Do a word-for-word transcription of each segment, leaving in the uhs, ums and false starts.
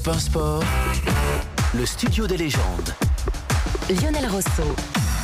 Europe un Sport, le studio des légendes. Lionel Rosso.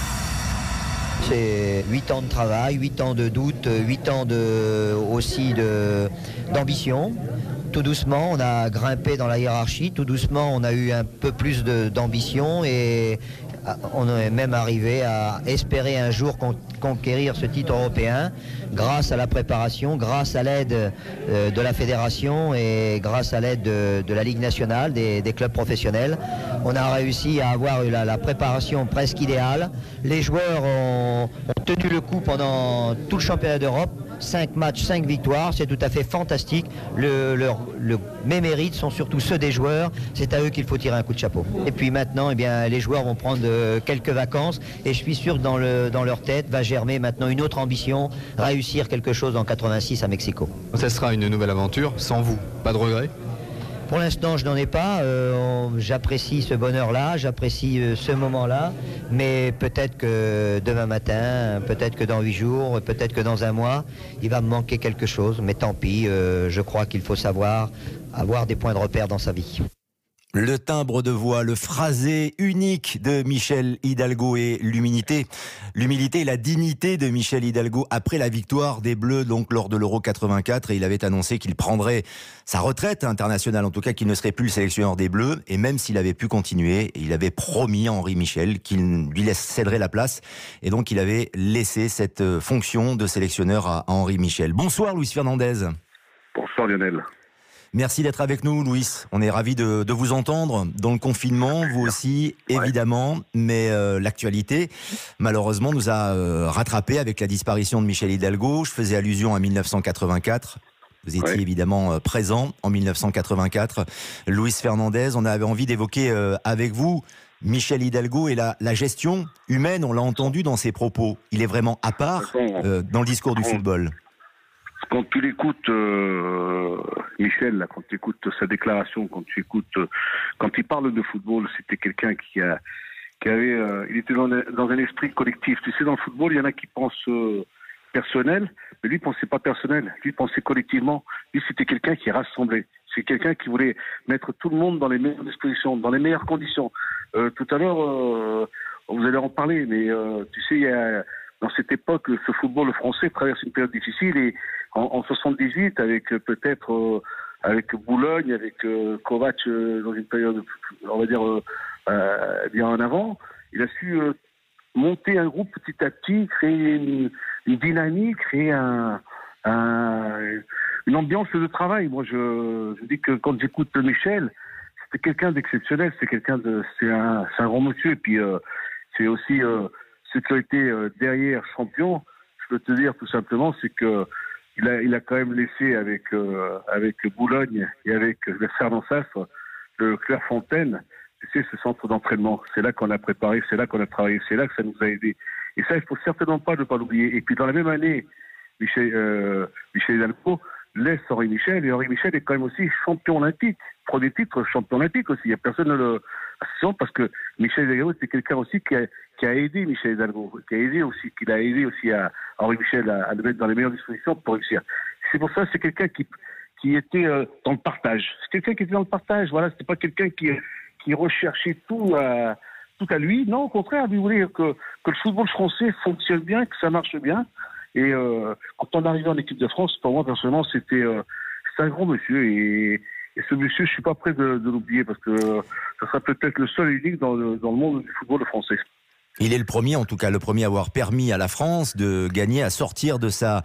C'est huit ans de travail, huit ans de doute, huit ans de, aussi de, d'ambition. Tout doucement, on a grimpé dans la hiérarchie. Tout doucement, on a eu un peu plus de, d'ambition et on est même arrivé à espérer un jour con, conquérir ce titre européen grâce à la préparation, grâce à l'aide euh, de la fédération et grâce à l'aide de, de la Ligue nationale, des, des clubs professionnels. On a réussi à avoir la, la préparation presque idéale. Les joueurs ont, ont tenu le coup pendant tout le championnat d'Europe. cinq matchs, cinq victoires, c'est tout à fait fantastique. Le, le, le, mes mérites sont surtout ceux des joueurs. C'est à eux qu'il faut tirer un coup de chapeau. Et puis maintenant, eh bien, les joueurs vont prendre euh, quelques vacances et je suis sûr que dans, le, dans leur tête va germer maintenant une autre ambition, réussir quelque chose en quatre-vingt-six à Mexico. Ça sera une nouvelle aventure, sans vous, pas de regret? Pour l'instant, je n'en ai pas. Euh, j'apprécie ce bonheur-là, j'apprécie euh, ce moment-là, mais peut-être que demain matin, peut-être que dans huit jours, peut-être que dans un mois, il va me manquer quelque chose. Mais tant pis, euh, je crois qu'il faut savoir avoir des points de repère dans sa vie. Le timbre de voix, le phrasé unique de Michel Hidalgo et l'humilité, l'humilité et la dignité de Michel Hidalgo après la victoire des Bleus donc lors de l'Euro quatre-vingt-quatre, et il avait annoncé qu'il prendrait sa retraite internationale, en tout cas qu'il ne serait plus le sélectionneur des Bleus, et même s'il avait pu continuer, il avait promis à Henri Michel qu'il lui céderait la place, et donc il avait laissé cette fonction de sélectionneur à Henri Michel. Bonsoir Luis Fernandez. Bonsoir Lionel. Merci d'être avec nous, Louis. On est ravis de, de vous entendre dans le confinement, vous aussi, évidemment. Ouais. Mais euh, l'actualité, malheureusement, nous a euh, rattrapés avec la disparition de Michel Hidalgo. Je faisais allusion à mille neuf cent quatre-vingt-quatre. Vous étiez ouais. évidemment euh, présent en mille neuf cent quatre-vingt-quatre. Luis Fernandez, on avait envie d'évoquer euh, avec vous Michel Hidalgo et la, la gestion humaine. On l'a entendu dans ses propos. Il est vraiment à part euh, dans le discours du football. Quand tu l'écoutes, euh, Michel, là, quand tu écoutes sa déclaration, quand tu écoutes, euh, quand il parle de football, c'était quelqu'un qui a, qui avait, euh, il était dans, dans un esprit collectif. Tu sais, dans le football, il y en a qui pensent euh, personnel, mais lui, il pensait pas personnel. Lui, il pensait collectivement. Lui, c'était quelqu'un qui rassemblait. C'est quelqu'un qui voulait mettre tout le monde dans les meilleures dispositions, dans les meilleures conditions. Euh, tout à l'heure, euh, vous allez en parler, mais euh, tu sais, il y a dans cette époque, ce football français traverse une période difficile et en, en soixante-dix-huit, avec euh, peut-être euh, avec Boulogne, avec euh, Kovac euh, dans une période, on va dire, euh, euh, bien en avant, il a su euh, monter un groupe petit à petit, créer une, une dynamique, créer un, un, une ambiance de travail. Moi, je, je dis que quand j'écoute Michel, c'est quelqu'un d'exceptionnel, c'est quelqu'un de, c'est un, c'est un grand monsieur, et puis euh, c'est aussi euh, ce qui a été euh, derrière champion. Je peux te dire tout simplement, c'est que il a, il a quand même laissé avec euh, avec Boulogne et avec le Fernand Saffre, le Clairefontaine, tu sais, ce centre d'entraînement. C'est là qu'on a préparé, c'est là qu'on a travaillé, c'est là que ça nous a aidés. Et ça, il faut certainement pas ne pas l'oublier. Et puis dans la même année, Michel, euh, Michel Hidalgo laisse Henri Michel, et Henri Michel est quand même aussi champion olympique. Premier titre, champion olympique aussi. Il n'y a personne ne le... Parce que Michel Hidalgo, c'est quelqu'un aussi qui a, qui a aidé Michel Hidalgo, qui a aidé aussi, qui l'a aidé aussi à Henri Michel à, à le mettre dans les meilleures dispositions pour réussir. C'est pour ça que c'est quelqu'un qui, qui était euh, dans le partage. C'est quelqu'un qui était dans le partage. Voilà, c'était pas quelqu'un qui, qui recherchait tout à, tout à lui. Non, au contraire, il voulait que, que le football français fonctionne bien, que ça marche bien. Et euh, quand on arrivait en équipe de France, pour moi personnellement, c'était, euh, c'était un grand monsieur. Et, et ce monsieur, je suis pas prêt de, de l'oublier parce que euh, ça sera peut-être le seul et unique dans le, dans le monde du football français. Il est le premier, en tout cas le premier à avoir permis à la France de gagner, à sortir de sa,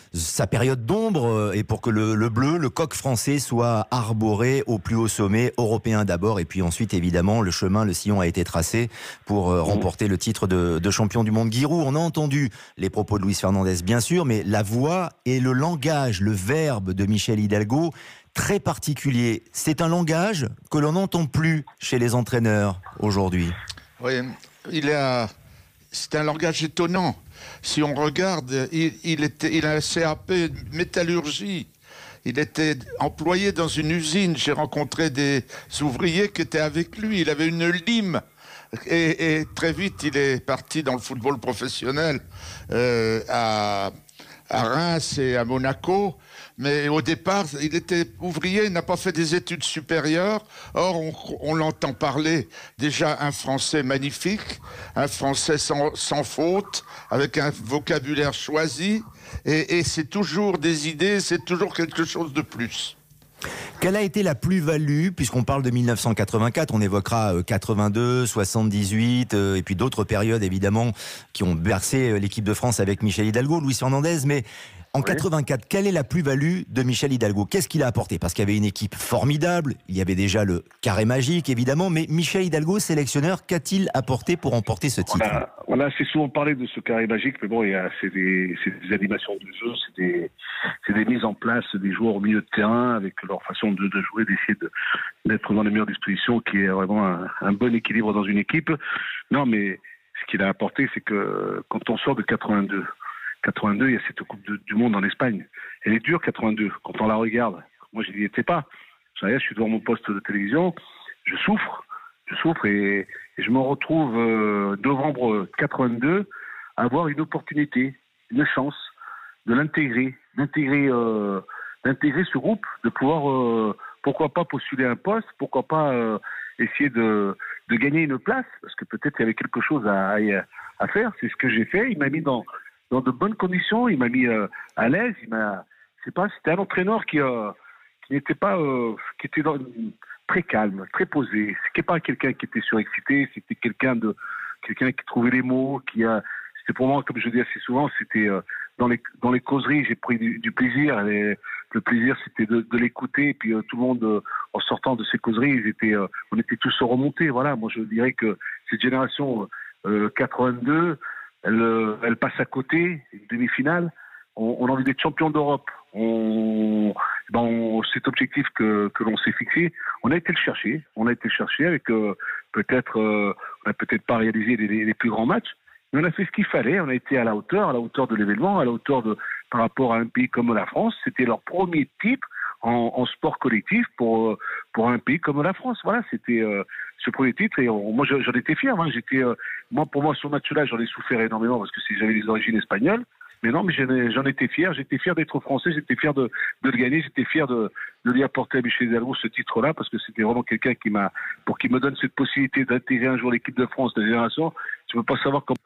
sa période d'ombre et pour que le, le bleu, le coq français soit arboré au plus haut sommet, européen d'abord, et puis ensuite évidemment le chemin, le sillon a été tracé pour euh, remporter le titre de, de champion du monde. Giroud, on a entendu les propos de Luis Fernandez bien sûr, mais la voix et le langage, le verbe de Michel Hidalgo, très particulier. C'est un langage que l'on n'entend plus chez les entraîneurs aujourd'hui. Oui, il a... c'est un langage étonnant. Si on regarde, il, il, était, il a un C A P métallurgie. Il était employé dans une usine. J'ai rencontré des ouvriers qui étaient avec lui. Il avait une lime. Et, et très vite, il est parti dans le football professionnel euh, à, à Reims et à Monaco. Mais au départ, il était ouvrier, il n'a pas fait des études supérieures. Or, on, on l'entend parler déjà un français magnifique, un français sans, sans faute, avec un vocabulaire choisi. Et, et c'est toujours des idées, c'est toujours quelque chose de plus. Quelle a été la plus-value, puisqu'on parle de mille neuf cent quatre-vingt-quatre, on évoquera quatre-vingt-deux, soixante-dix-huit, euh, et puis d'autres périodes évidemment qui ont bercé l'équipe de France avec Michel Hidalgo, Luis Fernandez, mais en oui. quatre-vingt-quatre, quelle est la plus-value de Michel Hidalgo? Qu'est-ce qu'il a apporté? Parce qu'il y avait une équipe formidable, il y avait déjà le carré magique évidemment, mais Michel Hidalgo, sélectionneur, qu'a-t-il apporté pour remporter ce titre? Voilà, voilà, c'est souvent parlé de ce carré magique, mais bon, il y a, c'est, des, c'est des animations de jeu, c'est des, c'est des mises en place des joueurs au milieu de terrain avec leur façon de, de jouer, d'essayer de, d'être dans les meilleures dispositions, qui est vraiment un, un bon équilibre dans une équipe. Non, mais ce qu'il a apporté, c'est que quand on sort de quatre-vingt-deux, quatre-vingt-deux, il y a cette Coupe de, du Monde en Espagne. Elle est dure, quatre-vingt-deux. Quand on la regarde, moi, je n'y étais pas. Je suis devant mon poste de télévision, je souffre, je souffre et, et je me retrouve euh, novembre quatre-vingt-deux à avoir une opportunité, une chance de l'intégrer, d'intégrer, euh, d'intégrer ce groupe, de pouvoir, euh, pourquoi pas postuler un poste, pourquoi pas euh, essayer de, de gagner une place, parce que peut-être il y avait quelque chose à, à, à faire. C'est ce que j'ai fait. Il m'a mis dans dans de bonnes conditions, il m'a mis euh, à l'aise, il m'a, c'est pas, c'était un entraîneur qui, euh, qui n'était pas, euh, qui était dans, très calme, très posé. C'était pas quelqu'un qui était surexcité, c'était quelqu'un de, quelqu'un qui trouvait les mots, qui a, c'était pour moi, comme je dis assez souvent, c'était euh, dans les dans les causeries, j'ai pris du, du plaisir. Et le plaisir, c'était de, de l'écouter, et puis euh, tout le monde, euh, en sortant de ces causeries, ils étaient, euh, on était tous remontés. Voilà, moi je dirais que cette génération euh, quatre-vingt-deux. Elle, elle passe à côté, une demi-finale. On, on a envie d'être champion d'Europe. On, ben on, cet objectif que, que l'on s'est fixé, on a été le chercher. On a été le chercher avec euh, peut-être, euh, on n'a peut-être pas réalisé les, les plus grands matchs, mais on a fait ce qu'il fallait. On a été à la hauteur, à la hauteur de l'événement, à la hauteur de, par rapport à un pays comme la France. C'était leur premier titre en, en sport collectif pour pour un pays comme la France. Voilà, c'était euh, ce premier titre et on, moi j'en étais fier. Hein. J'étais, euh, moi pour moi ce match-là, j'en ai souffert énormément parce que j'avais des origines espagnoles. Mais non, mais j'en étais fier. J'étais fier d'être français. J'étais fier de, de le gagner. J'étais fier de, de lui apporter à Michel Hidalgo ce titre-là parce que c'était vraiment quelqu'un qui m'a, pour qu'il me donne cette possibilité d'intégrer un jour l'équipe de France de génération. Tu peux pas savoir comment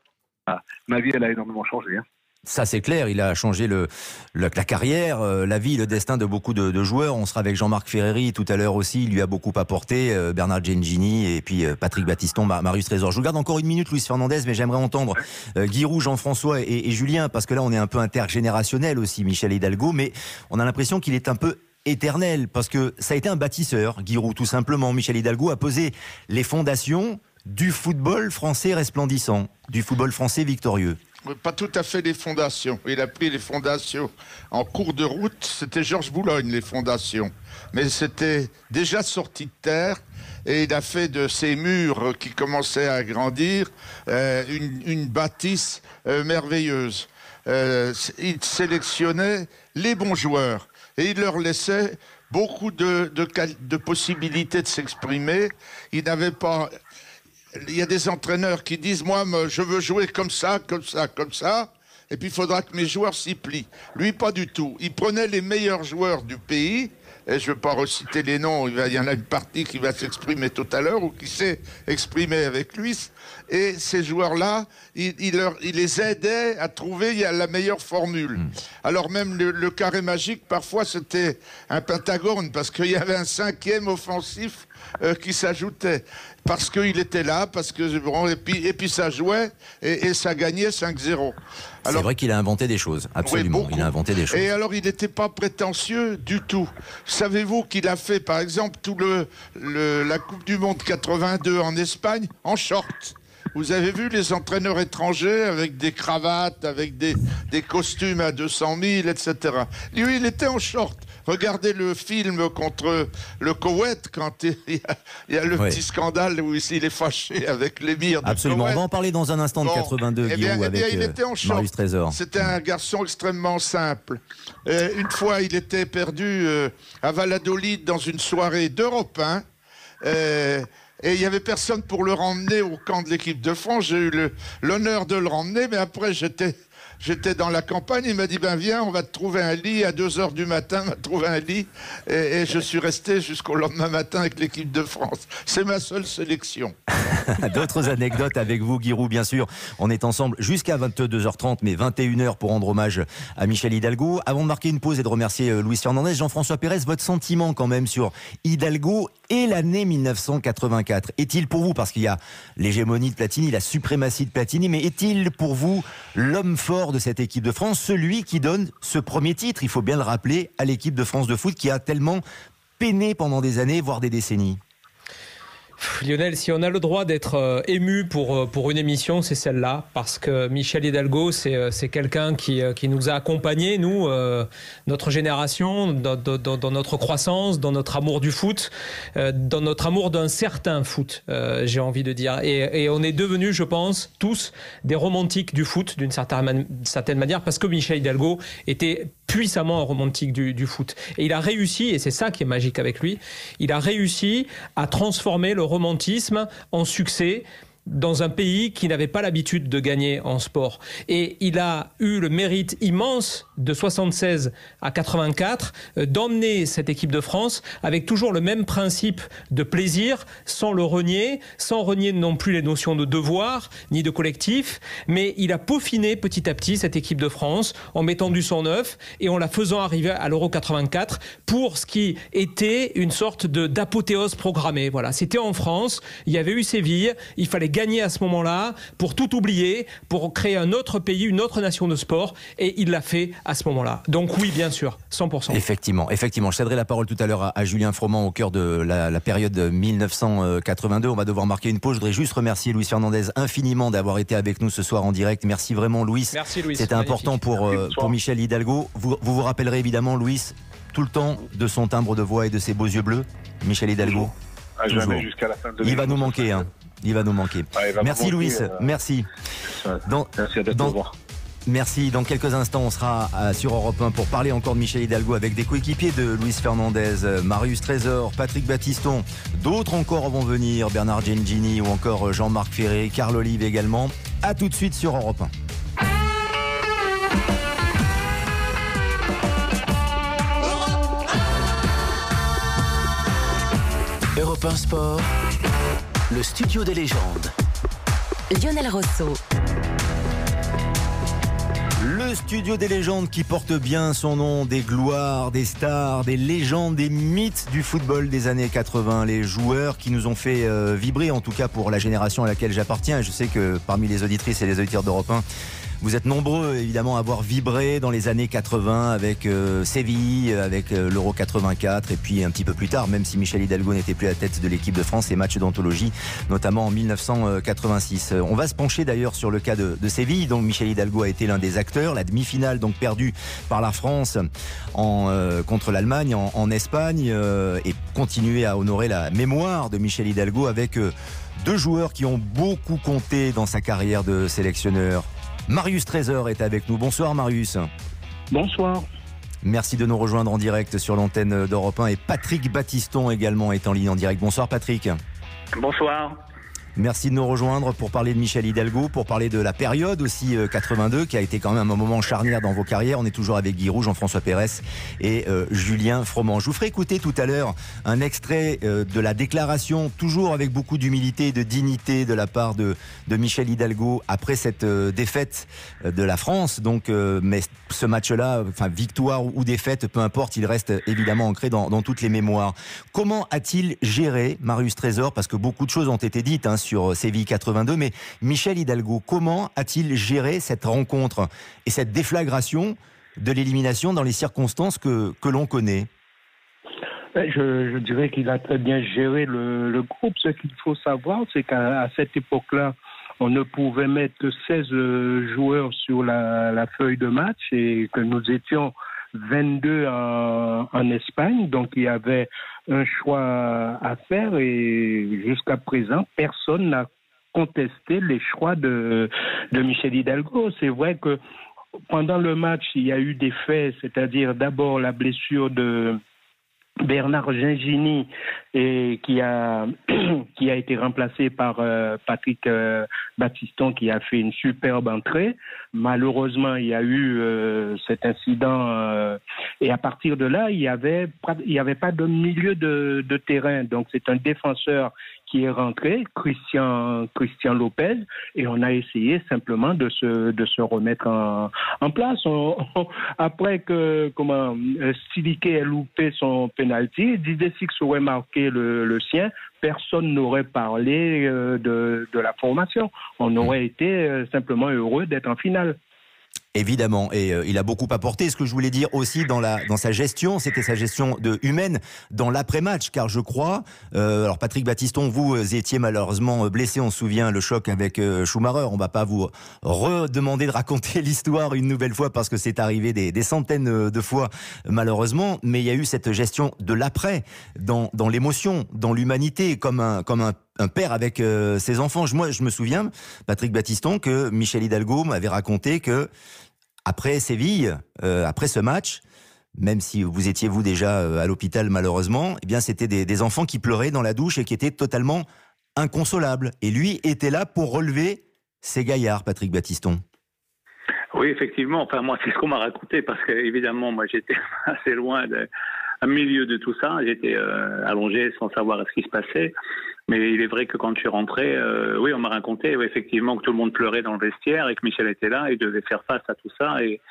ma vie elle a énormément changé. Hein. Ça c'est clair, il a changé le, le, la carrière, euh, la vie, le destin de beaucoup de, de joueurs. On sera avec Jean-Marc Ferreri tout à l'heure aussi, il lui a beaucoup apporté, euh, Bernard Gengini et puis euh, Patrick Battiston, Marius Trésor. Je vous garde encore une minute Luis Fernandez, mais j'aimerais entendre euh, Giroud, Jean-François et, et Julien, parce que là on est un peu intergénérationnel aussi, Michel Hidalgo, mais on a l'impression qu'il est un peu éternel, parce que ça a été un bâtisseur, Giroud tout simplement. Michel Hidalgo a posé les fondations du football français resplendissant, du football français victorieux. Pas tout à fait les fondations. Il a pris les fondations en cours de route. C'était Georges Boulogne, les fondations. Mais c'était déjà sorti de terre. Et il a fait de ces murs qui commençaient à grandir euh, une, une bâtisse euh, merveilleuse. Euh, il sélectionnait les bons joueurs. Et il leur laissait beaucoup de, de, de possibilités de s'exprimer. Il n'avait pas... Il y a des entraîneurs qui disent « Moi, je veux jouer comme ça, comme ça, comme ça, et puis il faudra que mes joueurs s'y plient. » Lui, pas du tout. Il prenait les meilleurs joueurs du pays, et je ne vais pas reciter les noms, il, va, il y en a une partie qui va s'exprimer tout à l'heure, ou qui s'est exprimée avec lui, et ces joueurs-là, il, il, leur, il les aidait à trouver la meilleure formule. Mmh. Alors même le, le carré magique, parfois, c'était un pentagone, parce qu'il y avait un cinquième offensif euh, qui s'ajoutait. Parce qu'il était là, parce que bon, et puis et puis ça jouait et, et ça gagnait cinq zéro. C'est vrai qu'il a inventé des choses, absolument. Oui, il a inventé des choses. Et alors il n'était pas prétentieux du tout. Savez-vous qu'il a fait, par exemple, tout le, le la Coupe du Monde quatre-vingt-deux en Espagne en short. Vous avez vu les entraîneurs étrangers avec des cravates, avec des, des costumes à deux cent mille, et cetera. Lui, il était en short. Regardez le film contre le Koweït quand il y a, il y a le ouais. petit scandale où il est fâché avec l'émir de Absolument, Koweït. On va en parler dans un instant de bon, quatre-vingt-deux, eh bien, Guillaume, eh bien, avec il était en short. Marius Trésor. C'était un garçon extrêmement simple. Euh, une fois, il était perdu euh, à Valladolid dans une soirée d'Europe un. Euh, Et il n'y avait personne pour le ramener au camp de l'équipe de France. J'ai eu le, l'honneur de le ramener, mais après, j'étais, j'étais dans la campagne, il m'a dit, ben viens, on va te trouver un lit à deux heures du matin, on va te trouver un lit. Et, et je suis resté jusqu'au lendemain matin avec l'équipe de France. C'est ma seule sélection. D'autres anecdotes avec vous, Giroud, bien sûr. On est ensemble jusqu'à vingt-deux heures trente, mais vingt et une heures pour rendre hommage à Michel Hidalgo. Avant de marquer une pause et de remercier Luis Fernandez, Jean-François Pérez, votre sentiment quand même sur Hidalgo et l'année mille neuf cent quatre-vingt-quatre. Est-il pour vous, parce qu'il y a l'hégémonie de Platini, la suprématie de Platini, mais est-il pour vous l'homme fort de cette équipe de France, celui qui donne ce premier titre, il faut bien le rappeler, à l'équipe de France de foot qui a tellement peiné pendant des années, voire des décennies? Lionel, si on a le droit d'être euh, ému pour, euh, pour une émission, c'est celle-là, parce que Michel Hidalgo, c'est, euh, c'est quelqu'un qui, euh, qui nous a accompagnés, nous, euh, notre génération, dans, dans, dans notre croissance, dans notre amour du foot, euh, dans notre amour d'un certain foot, euh, j'ai envie de dire. Et, et on est devenus, je pense, tous des romantiques du foot, d'une certaine, man- certaine manière, parce que Michel Hidalgo était puissamment un romantique du, du foot. Et il a réussi, et c'est ça qui est magique avec lui, il a réussi à transformer le romantisme en succès dans un pays qui n'avait pas l'habitude de gagner en sport. Et il a eu le mérite immense de soixante-seize à quatre-vingt-quatre euh, d'emmener cette équipe de France avec toujours le même principe de plaisir, sans le renier, sans renier non plus les notions de devoir ni de collectif, mais il a peaufiné petit à petit cette équipe de France en mettant du sang neuf et en la faisant arriver à l'Euro quatre-vingt-quatre pour ce qui était une sorte de, d'apothéose programmée. Voilà, c'était en France, il y avait eu Séville, il fallait gagner à ce moment-là pour tout oublier, pour créer un autre pays, une autre nation de sport, et il l'a fait à ce moment-là. Donc oui, bien sûr, cent pour cent. Effectivement, effectivement. Je céderai la parole tout à l'heure à, à Julien Froment au cœur de la, la période mille neuf cent quatre-vingt-deux. On va devoir marquer une pause. Je voudrais juste remercier Luis Fernandez infiniment d'avoir été avec nous ce soir en direct. Merci vraiment, Luis. Merci, Luis. C'était important pour, euh, pour Michel Hidalgo. Vous, vous vous rappellerez évidemment, Luis, tout le temps de son timbre de voix et de ses beaux yeux bleus. Michel Hidalgo. Ah, jamais jusqu'à la fin de Il va nous manquer, hein. Il va nous manquer. Ah, va merci manquer, Louis, euh... merci. Dans... Merci à dans... revoir. Merci. Dans quelques instants, on sera euh, sur Europe un pour parler encore de Michel Hidalgo avec des coéquipiers de Luis Fernandez, euh, Marius Trésor, Patrick Battiston. D'autres encore vont venir, Bernard Gengini ou encore Jean-Marc Ferré, Carl Olive également. A tout de suite sur Europe un. Europe un Sport, le studio des légendes. Lionel Rosso. Le studio des légendes qui porte bien son nom, des gloires, des stars, des légendes, des mythes du football des années quatre-vingts, les joueurs qui nous ont fait euh, vibrer, en tout cas pour la génération à laquelle j'appartiens. Je sais que parmi les auditrices et les auditeurs d'Europe un, vous êtes nombreux évidemment à avoir vibré dans les années quatre-vingts avec euh, Séville, avec euh, l'Euro quatre-vingt-quatre et puis un petit peu plus tard, même si Michel Hidalgo n'était plus à la tête de l'équipe de France, et matchs d'anthologie, notamment en mille neuf cent quatre-vingt-six. On va se pencher d'ailleurs sur le cas de, de Séville, dont Michel Hidalgo a été l'un des acteurs. La demi-finale donc perdue par la France en, euh, contre l'Allemagne en, en Espagne euh, et continuer à honorer la mémoire de Michel Hidalgo avec euh, deux joueurs qui ont beaucoup compté dans sa carrière de sélectionneur. Marius Trésor est avec nous. Bonsoir Marius. Bonsoir. Merci de nous rejoindre en direct sur l'antenne d'Europe un, et Patrick Battiston également est en ligne en direct. Bonsoir Patrick. Bonsoir. Merci de nous rejoindre pour parler de Michel Hidalgo, pour parler de la période aussi euh, quatre-vingt-deux qui a été quand même un moment charnière dans vos carrières. On est toujours avec Giroud, Jean-François Pérez et euh, Julien Froment. Je vous ferai écouter tout à l'heure un extrait euh, de la déclaration, toujours avec beaucoup d'humilité et de dignité de la part de, de Michel Hidalgo après cette euh, défaite de la France. Donc, euh, mais ce match-là, enfin victoire ou défaite, peu importe, il reste évidemment ancré dans, dans toutes les mémoires. Comment a-t-il géré Marius Trésor, parce que beaucoup de choses ont été dites hein, sur Séville quatre-vingt-deux, mais Michel Hidalgo, comment a-t-il géré cette rencontre et cette déflagration de l'élimination dans les circonstances que, que l'on connaît? je, je dirais qu'il a très bien géré le, le groupe. Ce qu'il faut savoir, c'est qu'à à cette époque-là, on ne pouvait mettre que seize joueurs sur la, la feuille de match et que nous étions vingt-deux en, en Espagne. Donc, il y avait un choix à faire et jusqu'à présent, personne n'a contesté les choix de, de Michel Hidalgo. C'est vrai que pendant le match, il y a eu des faits, c'est-à-dire d'abord la blessure de, Bernard Gingini, et qui a qui a été remplacé par euh, Patrick euh, Battiston, qui a fait une superbe entrée. Malheureusement, il y a eu euh, cet incident euh, et à partir de là, il y avait il y avait pas de milieu de, de terrain. Donc c'est un défenseur qui est rentré, Christian Christian Lopez, et on a essayé simplement de se de se remettre en, en place. On, on, après que comment Sidike ait loupé son penalty, Didier Six aurait marqué le, le sien, personne n'aurait parlé euh, de de la formation. On aurait été euh, simplement heureux d'être en finale. Évidemment, et euh, il a beaucoup apporté. Ce que je voulais dire aussi dans, la, dans sa gestion, c'était sa gestion de humaine dans l'après-match, car je crois, euh, alors Patrick Battiston, vous étiez malheureusement blessé, on se souvient, le choc avec euh, Schumacher, on va pas vous redemander de raconter l'histoire une nouvelle fois, parce que c'est arrivé des, des centaines de fois, malheureusement, mais il y a eu cette gestion de l'après, dans, dans l'émotion, dans l'humanité, comme un, comme un un père avec euh, ses enfants. Moi, je me souviens, Patrick Battiston, que Michel Hidalgo m'avait raconté que après Séville, euh, après ce match, même si vous étiez vous déjà euh, à l'hôpital malheureusement, eh bien c'était des, des enfants qui pleuraient dans la douche et qui étaient totalement inconsolables. Et lui était là pour relever ces gaillards, Patrick Battiston. Oui, effectivement. Enfin, moi, c'est ce qu'on m'a raconté, parce que évidemment, moi, j'étais assez loin, de, au milieu de tout ça. J'étais euh, allongé sans savoir ce qui se passait. Mais il est vrai que quand je suis rentré, euh, oui, on m'a raconté oui, effectivement que tout le monde pleurait dans le vestiaire et que Michel était là et devait faire face à tout ça et,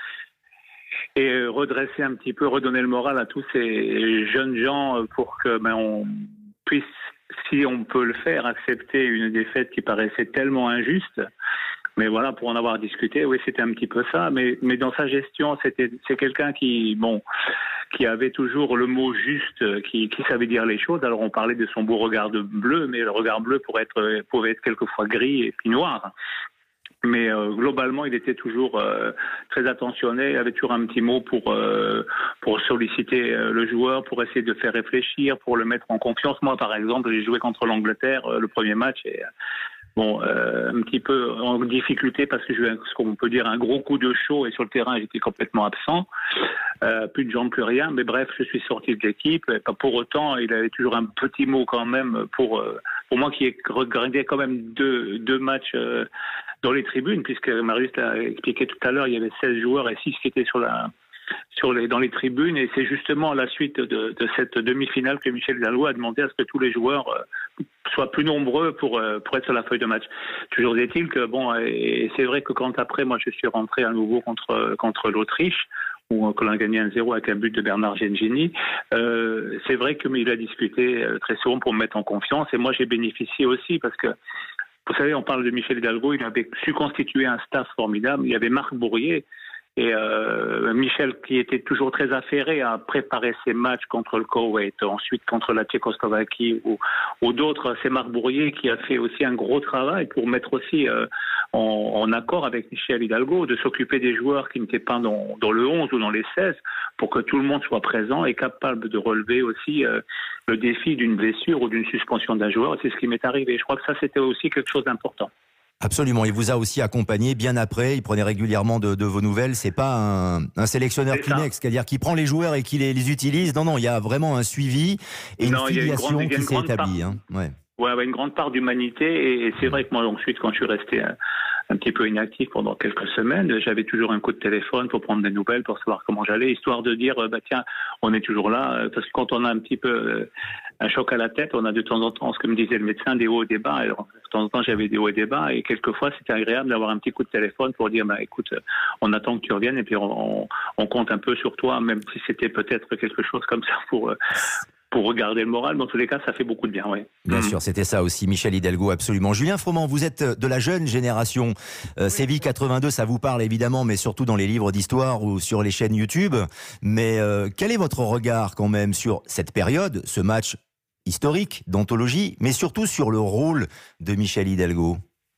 et redresser un petit peu, redonner le moral à tous ces jeunes gens pour que ben, on puisse, si on peut le faire, accepter une défaite qui paraissait tellement injuste. Mais voilà, pour en avoir discuté, oui, c'était un petit peu ça. Mais, mais dans sa gestion, c'était, c'est quelqu'un qui, bon, qui avait toujours le mot juste, qui, qui savait dire les choses. Alors on parlait de son beau regard de bleu, mais le regard bleu pourrait être, pouvait être quelquefois gris et puis noir. Mais euh, globalement, il était toujours euh, très attentionné, il avait toujours un petit mot pour euh, pour solliciter euh, le joueur, pour essayer de faire réfléchir, pour le mettre en confiance. Moi, par exemple, j'ai joué contre l'Angleterre euh, le premier match et bon, euh, un petit peu en difficulté parce que j'ai eu ce qu'on peut dire un gros coup de chaud et sur le terrain j'étais complètement absent, euh, plus de jambes, plus rien. Mais bref, je suis sorti de l'équipe. Pas pour autant, il avait toujours un petit mot quand même pour euh, pour moi qui ai regardé quand même deux deux matchs euh, dans les tribunes, puisque Marius l'a expliqué tout à l'heure, il y avait seize joueurs et six qui étaient sur la sur les, dans les tribunes, et c'est justement à la suite de, de cette demi-finale que Michel Hidalgo a demandé à ce que tous les joueurs euh, soient plus nombreux pour, euh, pour être sur la feuille de match. Toujours est-il que, bon, et c'est vrai que quand après, moi, je suis rentré à nouveau contre, contre l'Autriche, où on a gagné un zéro avec un but de Bernard Gingini, euh, c'est vrai qu'il a discuté très souvent pour me mettre en confiance, et moi, j'ai bénéficié aussi, parce que vous savez, on parle de Michel Hidalgo, il avait su constituer un staff formidable. Il y avait Marc Bourrier et euh, Michel qui était toujours très affairé à préparer ses matchs contre le Koweït, ensuite contre la Tchécoslovaquie ou, ou d'autres. C'est Marc Bourrier qui a fait aussi un gros travail pour mettre aussi euh, en, en accord avec Michel Hidalgo, de s'occuper des joueurs qui n'étaient pas dans, dans le onze ou dans les seize, pour que tout le monde soit présent et capable de relever aussi euh, le défi d'une blessure ou d'une suspension d'un joueur. C'est ce qui m'est arrivé. Je crois que ça, c'était aussi quelque chose d'important. Absolument, il vous a aussi accompagné bien après, il prenait régulièrement de, de vos nouvelles, c'est pas un, un sélectionneur Kleenex, c'est-à-dire qu'il prend les joueurs et qu'il les, les utilise, non, non, il y a vraiment un suivi et non, une filiation une grande, qui s'est établie. Hein. Ouais. Ouais, ouais, une grande part d'humanité, et c'est vrai que moi ensuite, quand je suis resté un, un petit peu inactif pendant quelques semaines, j'avais toujours un coup de téléphone pour prendre des nouvelles, pour savoir comment j'allais, histoire de dire, bah tiens, on est toujours là, parce que quand on a un petit peu un choc à la tête, on a de temps en temps, ce que me disait le médecin, des hauts et des bas. Alors, de temps en temps, j'avais des hauts et des bas, et quelquefois, c'était agréable d'avoir un petit coup de téléphone pour dire, bah écoute, on attend que tu reviennes, et puis on, on compte un peu sur toi, même si c'était peut-être quelque chose comme ça pour pour regarder le moral. Dans tous les cas, ça fait beaucoup de bien, oui. Bien mmh. sûr, sûr, c'était ça aussi, Michel Hidalgo, absolument. Julien Froment, vous êtes de la jeune génération. Euh, oui. Séville quatre-vingt-deux, ça vous parle évidemment, mais surtout dans les livres d'histoire ou sur les chaînes YouTube. Mais euh, quel est votre regard quand même sur cette période, ce match historique d'anthologie, mais surtout sur le rôle de Michel Hidalgo?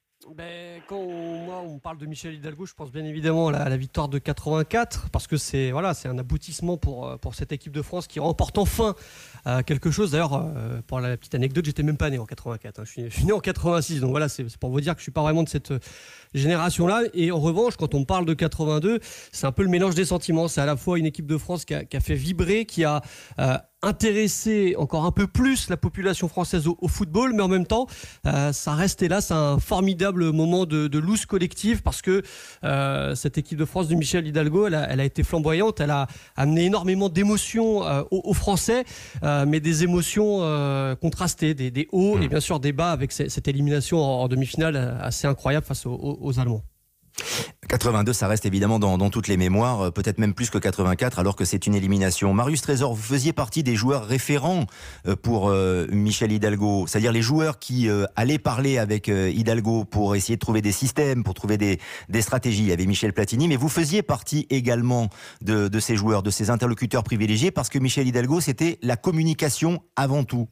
Ben, quand on, moi, on parle de Michel Hidalgo, je pense bien évidemment à la, à la victoire de quatre-vingt-quatre, parce que c'est voilà, c'est un aboutissement pour, pour cette équipe de France qui remporte enfin euh, quelque chose. D'ailleurs, euh, pour la petite anecdote, j'étais même pas né en quatre-vingt-quatre, hein. je, suis, je suis né en quatre-vingt-six, donc voilà, c'est, c'est pour vous dire que je suis pas vraiment de cette génération-là. Et en revanche, quand on parle de quatre-vingt-deux, c'est un peu le mélange des sentiments. C'est à la fois une équipe de France qui a, qui a fait vibrer, qui a euh, intéresser encore un peu plus la population française au, au football, mais en même temps, euh, ça reste hélas un formidable moment de, de loose collective parce que euh, cette équipe de France de Michel Hidalgo, elle a, elle a été flamboyante, elle a amené énormément d'émotions euh, aux, aux Français, euh, mais des émotions euh, contrastées, des, des hauts mmh. et bien sûr des bas avec c- cette élimination en, en demi-finale assez incroyable face aux, aux, aux Allemands. quatre-vingt-deux, ça reste évidemment dans, dans toutes les mémoires, peut-être même plus que quatre-vingt-quatre, alors que c'est une élimination. Marius Trésor, vous faisiez partie des joueurs référents pour euh, Michel Hidalgo, c'est-à-dire les joueurs qui euh, allaient parler avec euh, Hidalgo pour essayer de trouver des systèmes, pour trouver des, des stratégies. Il y avait Michel Platini, mais vous faisiez partie également de, de ces joueurs, de ces interlocuteurs privilégiés, parce que Michel Hidalgo, c'était la communication avant tout.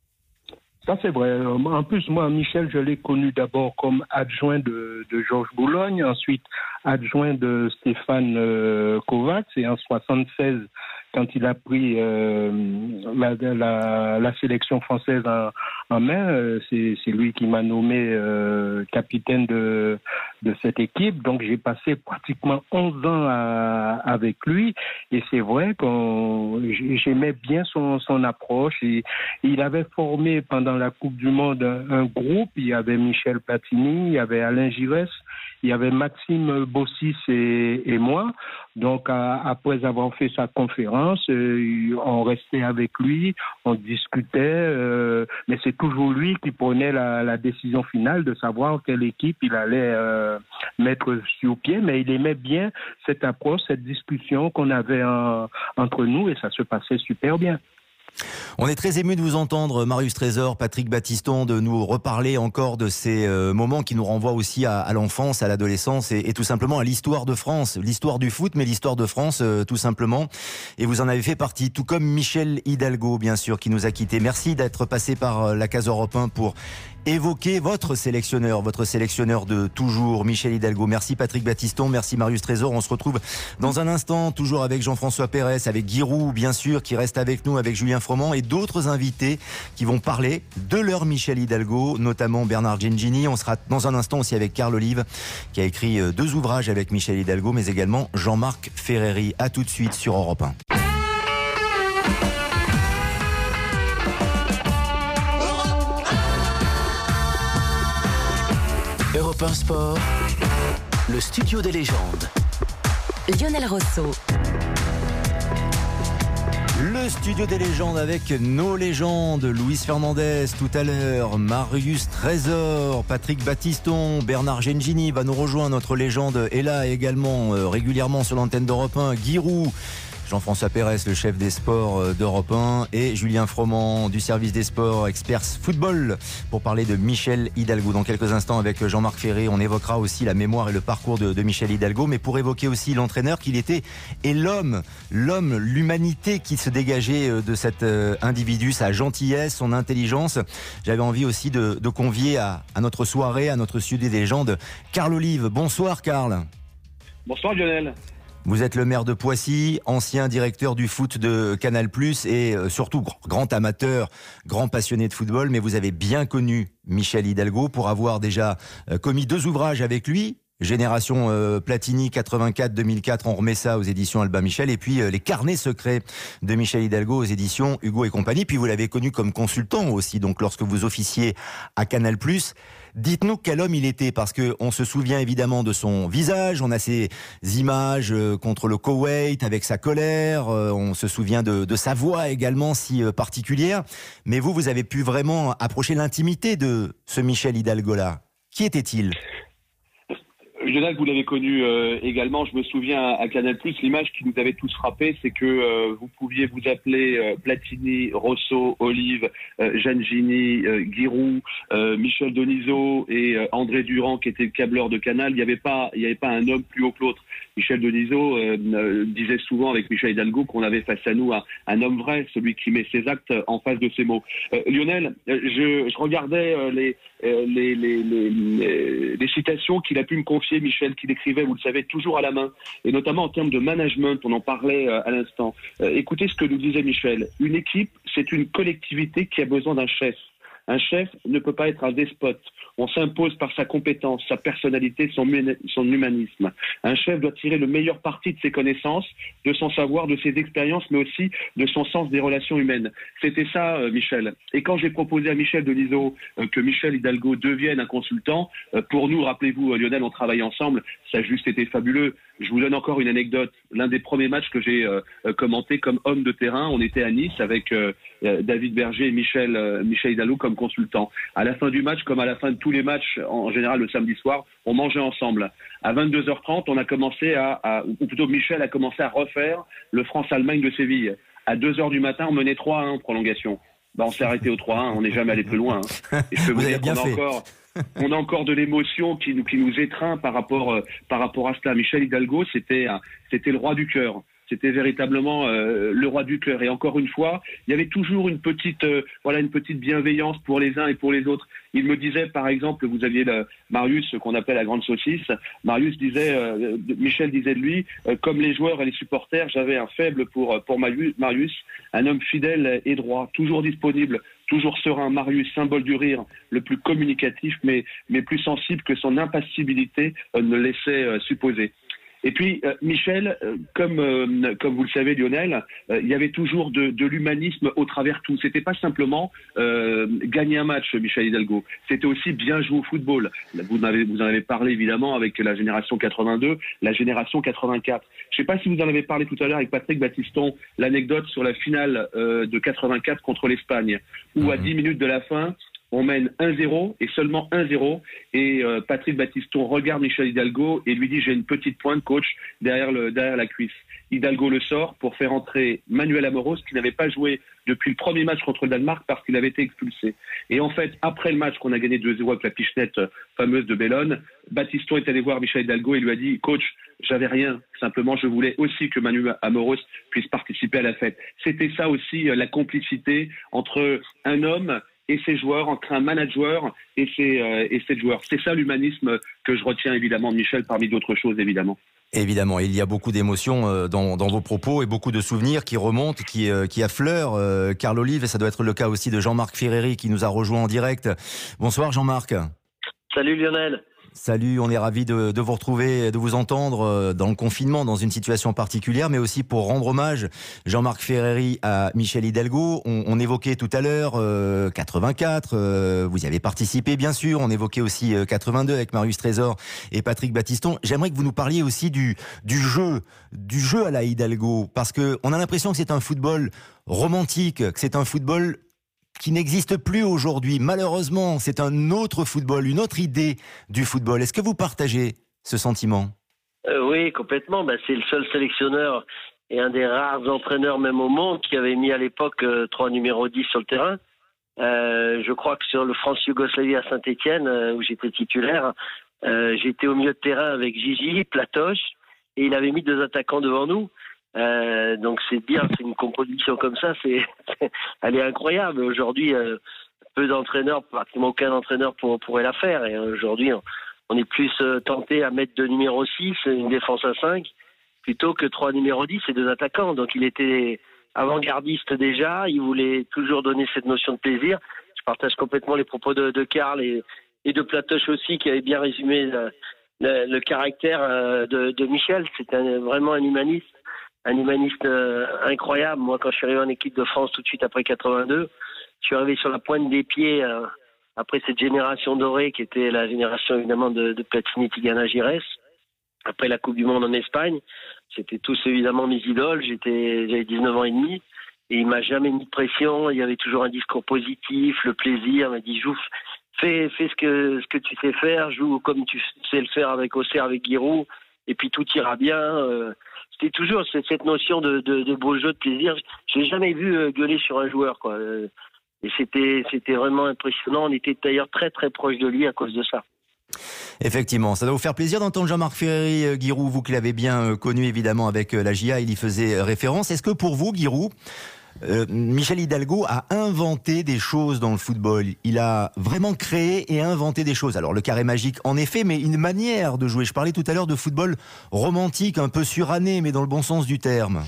Ça, c'est vrai. En plus, moi, Michel, je l'ai connu d'abord comme adjoint de, de Georges Boulogne, ensuite adjoint de Stéphane euh, Kovacs, et en soixante-seize, quand il a pris euh, la, la, la sélection française en, en main, euh, c'est, c'est lui qui m'a nommé euh, capitaine de, de cette équipe. Donc j'ai passé pratiquement onze ans à, avec lui, et c'est vrai qu'on j'aimais bien son, son approche. Et, il avait formé pendant la Coupe du Monde un, un groupe. Il y avait Michel Platini, il y avait Alain Giresse, il y avait Maxime Bossis et, et moi. Donc, à, après avoir fait sa conférence, euh, on restait avec lui, on discutait, euh, mais c'est toujours lui qui prenait la, la décision finale de savoir quelle équipe il allait euh, mettre sur pied. Mais il aimait bien cette approche, cette discussion qu'on avait en, entre nous, et ça se passait super bien. On est très ému de vous entendre, Marius Trésor, Patrick Battiston, de nous reparler encore de ces euh, moments qui nous renvoient aussi à, à l'enfance, à l'adolescence et, et tout simplement à l'histoire de France, l'histoire du foot, mais l'histoire de France euh, tout simplement. Et vous en avez fait partie, tout comme Michel Hidalgo, bien sûr, qui nous a quittés. Merci d'être passé par euh, la case Europe un pour évoquer votre sélectionneur, votre sélectionneur de toujours, Michel Hidalgo. Merci Patrick Battiston, merci Marius Trésor. On se retrouve dans un instant, toujours avec Jean-François Pérez, avec Giroud, bien sûr, qui reste avec nous, avec Julien Froment et d'autres invités qui vont parler de leur Michel Hidalgo, notamment Bernard Gengini. On sera dans un instant aussi avec Carl Olive, qui a écrit deux ouvrages avec Michel Hidalgo, mais également Jean-Marc Ferreri. À tout de suite sur Europe un. Europe un Sport, le studio des légendes. Lionel Rosso. Le studio des légendes avec nos légendes, Luis Fernandez tout à l'heure, Marius Trésor, Patrick Battiston, Bernard Gengini va nous rejoindre, notre légende est là également euh, régulièrement sur l'antenne d'Europe un, Giroud, Jean-François Pérez, le chef des sports d'Europe un, et Julien Froment du service des sports Experts Football pour parler de Michel Hidalgo. Dans quelques instants avec Jean-Marc Ferré, on évoquera aussi la mémoire et le parcours de, de Michel Hidalgo, mais pour évoquer aussi l'entraîneur qu'il était et l'homme, l'homme, l'humanité qui se dégageait de cet individu, sa gentillesse, son intelligence. J'avais envie aussi de, de convier à, à notre soirée, à notre studio des légendes, Carl Olive. Bonsoir Carl. Bonsoir Lionel. Vous êtes le maire de Poissy, ancien directeur du foot de Canal plus, et surtout grand amateur, grand passionné de football, mais vous avez bien connu Michel Hidalgo pour avoir déjà commis deux ouvrages avec lui. Génération euh, Platini quatre-vingt-quatre deux mille quatre, on remet ça aux éditions Albin Michel, et puis euh, les carnets secrets de Michel Hidalgo aux éditions Hugo et compagnie. Puis vous l'avez connu comme consultant aussi, donc lorsque vous officiez à Canal plus. Dites-nous quel homme il était, parce qu'on se souvient évidemment de son visage, on a ces images euh, contre le Koweït avec sa colère, euh, on se souvient de, de sa voix également si euh, particulière, mais vous, vous avez pu vraiment approcher l'intimité de ce Michel Hidalgo-là. Qui était-il ? Lionel, vous l'avez connu euh, également, je me souviens à Canal plus, l'image qui nous avait tous frappés, c'est que euh, vous pouviez vous appeler euh, Platini, Rosso, Olive, euh, Gengini, euh, Giroud, euh, Michel Denisot et euh, André Durand qui était le câbleur de Canal. Il n'y avait pas, il n'y avait pas un homme plus haut que l'autre. Michel Denisot euh, euh, disait souvent avec Michel Hidalgo qu'on avait face à nous un, un homme vrai, celui qui met ses actes en face de ses mots. Euh, Lionel, euh, je, je regardais euh, les, euh, les, les, les, les, les citations qu'il a pu me confier, Michel, qu'il écrivait, vous le savez, toujours à la main, et notamment en termes de management, on en parlait euh, à l'instant. Euh, écoutez ce que nous disait Michel. Une équipe, c'est une collectivité qui a besoin d'un chef. Un chef ne peut pas être un despote. On s'impose par sa compétence, sa personnalité, son, son humanisme. Un chef doit tirer le meilleur parti de ses connaissances, de son savoir, de ses expériences, mais aussi de son sens des relations humaines. C'était ça, euh, Michel. Et quand j'ai proposé à Michel Denisot euh, que Michel Hidalgo devienne un consultant, euh, pour nous, rappelez-vous, Lionel, on travaille ensemble, ça a juste été fabuleux. Je vous donne encore une anecdote. L'un des premiers matchs que j'ai euh, commenté comme homme de terrain, on était à Nice avec euh, euh, David Berger et Michel, euh, Michel Hidalgo comme consultant. À la fin du match, comme à la fin de tous les matchs, en, en général le samedi soir, on mangeait ensemble. À vingt-deux heures trente, on a commencé à, à, ou plutôt Michel a commencé à refaire le France-Allemagne de Séville. À deux heures du matin, on menait trois à un en prolongation. Ben, on s'est arrêté au trois à un, on n'est jamais allé plus loin. Hein. Et je peux vous, vous dire qu'on a encore... On a encore de l'émotion qui nous, qui nous étreint par rapport, euh, par rapport à cela. Michel Hidalgo, c'était, euh, c'était le roi du cœur. C'était véritablement euh, le roi du cœur. Et encore une fois, il y avait toujours une petite, euh, voilà, une petite bienveillance pour les uns et pour les autres. Il me disait, par exemple, vous aviez le, Marius, qu'on appelle la grande saucisse. Marius disait, euh, Michel disait de lui, euh, comme les joueurs et les supporters, j'avais un faible pour, pour Marius, un homme fidèle et droit, toujours disponible, toujours serein. Marius, symbole du rire, le plus communicatif, mais, mais plus sensible que son impassibilité euh, ne laissait euh, supposer. Et puis, euh, Michel, euh, comme, euh, comme vous le savez, Lionel, euh, il y avait toujours de, de l'humanisme au travers tout. C'était pas simplement euh, gagner un match, Michel Hidalgo. C'était aussi bien jouer au football. Vous en avez, vous en avez parlé évidemment avec la génération quatre-vingt-deux, la génération quatre-vingt-quatre. Je sais pas si vous en avez parlé tout à l'heure avec Patrick Battiston, l'anecdote sur la finale euh, de quatre-vingt-quatre contre l'Espagne, où à dix minutes de la fin, on mène un zéro et seulement un zéro et euh, Patrick Battiston regarde Michel Hidalgo et lui dit j'ai une petite pointe coach derrière, le, derrière la cuisse. Hidalgo le sort pour faire entrer Manuel Amoros qui n'avait pas joué depuis le premier match contre le Danemark parce qu'il avait été expulsé. Et en fait, après le match qu'on a gagné deux zéro avec la pichenette fameuse de Bellone, Battiston est allé voir Michel Hidalgo et lui a dit coach, j'avais rien, simplement je voulais aussi que Manuel Amoros puisse participer à la fête. C'était ça aussi la complicité entre un homme et ses joueurs, entre un manager et ses, euh, et ses joueurs. C'est ça l'humanisme que je retiens évidemment de Michel, parmi d'autres choses évidemment. Évidemment, il y a beaucoup d'émotions dans, dans vos propos et beaucoup de souvenirs qui remontent, qui, qui affleurent. Euh, Carl Olive, et ça doit être le cas aussi de Jean-Marc Ferreri qui nous a rejoint en direct. Bonsoir Jean-Marc. Salut Lionel. Salut, on est ravis de, de vous retrouver, de vous entendre dans le confinement, dans une situation particulière, mais aussi pour rendre hommage, Jean-Marc Ferreri, à Michel Hidalgo. On, on évoquait tout à l'heure euh, quatre-vingt-quatre, euh, vous y avez participé bien sûr, on évoquait aussi euh, quatre-vingt-deux avec Marius Trésor et Patrick Battiston. J'aimerais que vous nous parliez aussi du, du jeu, du jeu à la Hidalgo, parce qu'on a l'impression que c'est un football romantique, que c'est un football qui n'existe plus aujourd'hui. Malheureusement, c'est un autre football, une autre idée du football. Est-ce que vous partagez ce sentiment ? euh, Oui, complètement. Ben, c'est le seul sélectionneur et un des rares entraîneurs même au monde qui avait mis à l'époque euh, trois numéros dix sur le terrain. Euh, je crois que sur le France-Yougoslavie à Saint-Étienne, euh, où j'étais titulaire, euh, j'étais au milieu de terrain avec Gigi, Platoche, et il avait mis deux attaquants devant nous. Euh, donc c'est dire, c'est une composition comme ça, c'est, c'est elle est incroyable. Aujourd'hui, euh, peu d'entraîneurs, pratiquement aucun entraîneur pour, pourrait la faire. Et aujourd'hui, on, on est plus euh, tenté à mettre deux numéros six, une défense à cinq, plutôt que trois numéros dix et deux attaquants. Donc il était avant-gardiste déjà, il voulait toujours donner cette notion de plaisir. Je partage complètement les propos de, de Karl et, et de Platoche aussi, qui avait bien résumé le, le, le caractère euh, de, de Michel. C'est un, vraiment un humaniste. Un humaniste euh, incroyable. Moi, quand je suis arrivé en équipe de France tout de suite après quatre-vingt-deux, je suis arrivé sur la pointe des pieds euh, après cette génération dorée qui était la génération évidemment de, de Platini, Tigana, Gires. Après la Coupe du Monde en Espagne, c'était tous évidemment mes idoles. J'étais, j'avais dix-neuf ans et demi et il m'a jamais mis de pression. Il y avait toujours un discours positif, le plaisir. Il m'a dit joue, fais, fais ce que ce que tu sais faire, joue comme tu sais le faire avec Auxerre, avec Giroud, et puis tout ira bien. Euh, C'était toujours cette notion de, de, de beau jeu, de plaisir. Je l'ai jamais vu gueuler sur un joueur, quoi. Et c'était, c'était vraiment impressionnant. On était d'ailleurs très très proche de lui à cause de ça. Effectivement, ça doit vous faire plaisir d'entendre Jean-Marc Ferreri, Giroud, vous qui l'avez bien connu évidemment avec la J A, il y faisait référence. Est-ce que pour vous, Giroud, Euh, Michel Hidalgo a inventé des choses dans le football. Il a vraiment créé et inventé des choses. Alors le carré magique en effet, mais une manière de jouer. Je parlais tout à l'heure de football romantique, un peu suranné, mais dans le bon sens du terme.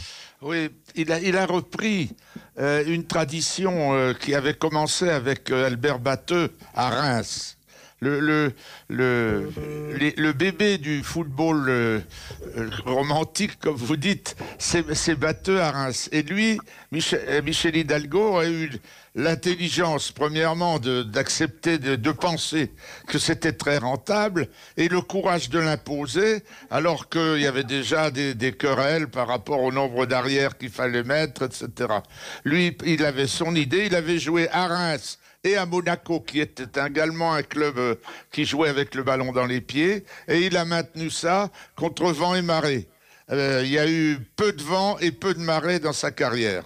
Oui, il a, il a repris euh, une tradition euh, qui avait commencé avec euh, Albert Batteux à Reims. Le, le, le, le, le bébé du football euh, romantique, comme vous dites, c'est Batteux à Reims. Et lui, Michel, Michel Hidalgo a eu l'intelligence, premièrement, d'accepter, de, de, de penser que c'était très rentable, et le courage de l'imposer, alors qu'il y avait déjà des, des querelles par rapport au nombre d'arrières qu'il fallait mettre, et cetera. Lui, il avait son idée, il avait joué à Reims et à Monaco, qui était également un club euh, qui jouait avec le ballon dans les pieds, et il a maintenu ça contre vent et marée. Euh, il y a eu peu de vent et peu de marée dans sa carrière.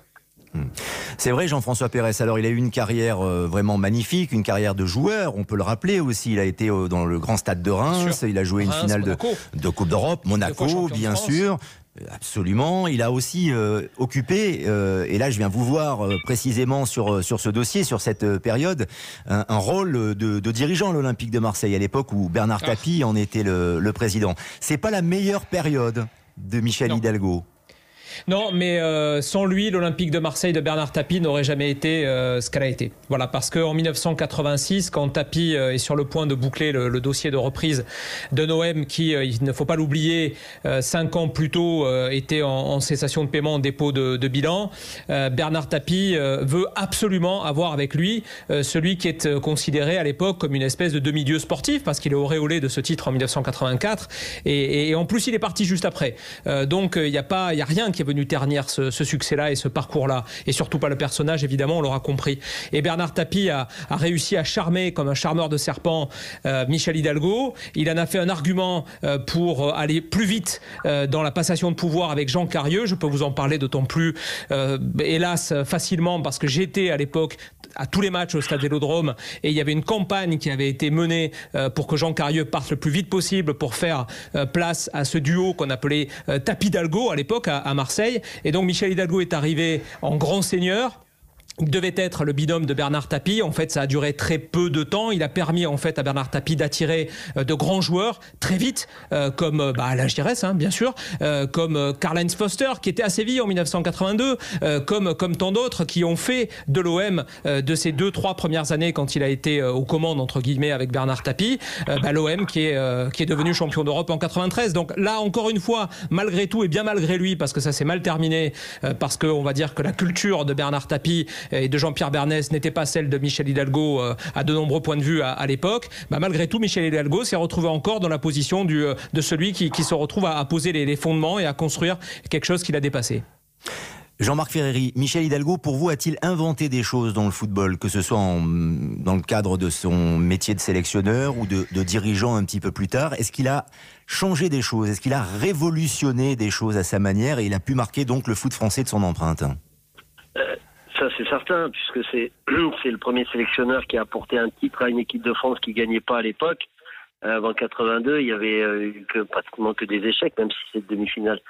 C'est vrai, Jean-François Pérez. Alors, il a eu une carrière euh, vraiment magnifique, une carrière de joueur, on peut le rappeler aussi. Il a été euh, dans le grand stade de Reims, il a joué Reims, une finale de, de Coupe d'Europe, Monaco, bien sûr. Absolument. Il a aussi euh, occupé, euh, et là je viens vous voir euh, précisément sur, sur ce dossier, sur cette euh, période, un, un rôle de, de dirigeant à l'Olympique de Marseille, à l'époque où Bernard ah. Tapie en était le, le président. C'est pas la meilleure période de Michel non. Hidalgo. Non, mais euh, sans lui, l'Olympique de Marseille de Bernard Tapie n'aurait jamais été euh, ce qu'elle a été. Voilà, parce qu'en mille neuf cent quatre-vingt-six, quand Tapie euh, est sur le point de boucler le, le dossier de reprise de Noëm, qui, euh, il ne faut pas l'oublier, euh, cinq ans plus tôt euh, était en, en cessation de paiement, en dépôt de, de bilan, euh, Bernard Tapie euh, veut absolument avoir avec lui euh, celui qui est euh, considéré à l'époque comme une espèce de demi-dieu sportif, parce qu'il est auréolé de ce titre en mille neuf cent quatre-vingt-quatre, et, et en plus il est parti juste après. Euh, donc il n'y a pas, il n'y a rien qui est venu ternir ce, ce succès-là et ce parcours-là, et surtout pas le personnage, évidemment, on l'aura compris. Et Bernard Tapie a, a réussi à charmer, comme un charmeur de serpent, euh, Michel Hidalgo. Il en a fait un argument euh, pour aller plus vite euh, dans la passation de pouvoir avec Jean Carieux. Je peux vous en parler d'autant plus, euh, hélas, facilement, parce que j'étais à l'époque à tous les matchs au Stade Vélodrome, et il y avait une campagne qui avait été menée euh, pour que Jean Carieux parte le plus vite possible pour faire euh, place à ce duo qu'on appelait euh, Tapie-Hidalgo à l'époque à, à Marseille. Et donc Michel Hidalgo est arrivé en grand seigneur. Il devait être le binôme de Bernard Tapie. En fait, ça a duré très peu de temps. Il a permis en fait à Bernard Tapie d'attirer euh, de grands joueurs très vite, euh, comme euh, bah, Alain Giresse, hein, bien sûr, euh, comme euh, Karl-Heinz Foster qui était à Séville en mille neuf cent quatre-vingt-deux, euh, comme comme tant d'autres qui ont fait de l'O M euh, de ces deux trois premières années quand il a été euh, aux commandes entre guillemets avec Bernard Tapie, euh, bah, l'O M qui est euh, qui est devenu champion d'Europe en quatre-vingt-treize. Donc là encore une fois, malgré tout et bien malgré lui, parce que ça s'est mal terminé, euh, parce que on va dire que la culture de Bernard Tapie et de Jean-Pierre Bernès n'était pas celle de Michel Hidalgo euh, à de nombreux points de vue à, à l'époque, bah, malgré tout Michel Hidalgo s'est retrouvé encore dans la position du, euh, de celui qui, qui se retrouve à, à poser les, les fondements et à construire quelque chose qu'il a dépassé. Jean-Marc Ferreri, Michel Hidalgo, pour vous, a-t-il inventé des choses dans le football, que ce soit en, dans le cadre de son métier de sélectionneur ou de, de dirigeant un petit peu plus tard? Est-ce qu'il a changé des choses? Est-ce qu'il a révolutionné des choses à sa manière et il a pu marquer donc le foot français de son empreinte? euh... Ça, c'est certain, puisque c'est c'est le premier sélectionneur qui a apporté un titre à une équipe de France qui gagnait pas à l'époque. Euh, avant quatre-vingt-deux, il y avait euh, que, pratiquement que des échecs, même si c'est demi-finale.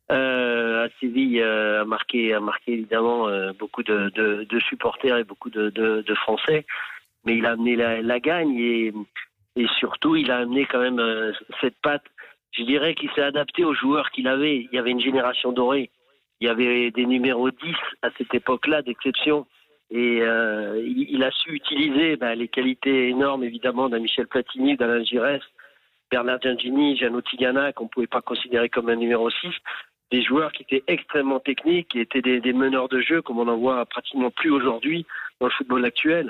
Euh, à Séville, euh, a marqué, a marqué évidemment euh, beaucoup de, de, de supporters et beaucoup de, de, de Français. Mais il a amené la, la gagne et, et surtout, il a amené quand même euh, cette patte. Je dirais qu'il s'est adapté aux joueurs qu'il avait. Il y avait une génération dorée. Il y avait des numéros dix à cette époque-là d'exception, et euh, il, il a su utiliser bah, les qualités énormes évidemment d'un Michel Platini, d'Alain Giresse, Bernard Giangini, Gianno Tigana, qu'on ne pouvait pas considérer comme un numéro six, des joueurs qui étaient extrêmement techniques, qui étaient des, des meneurs de jeu comme on n'en voit pratiquement plus aujourd'hui dans le football actuel.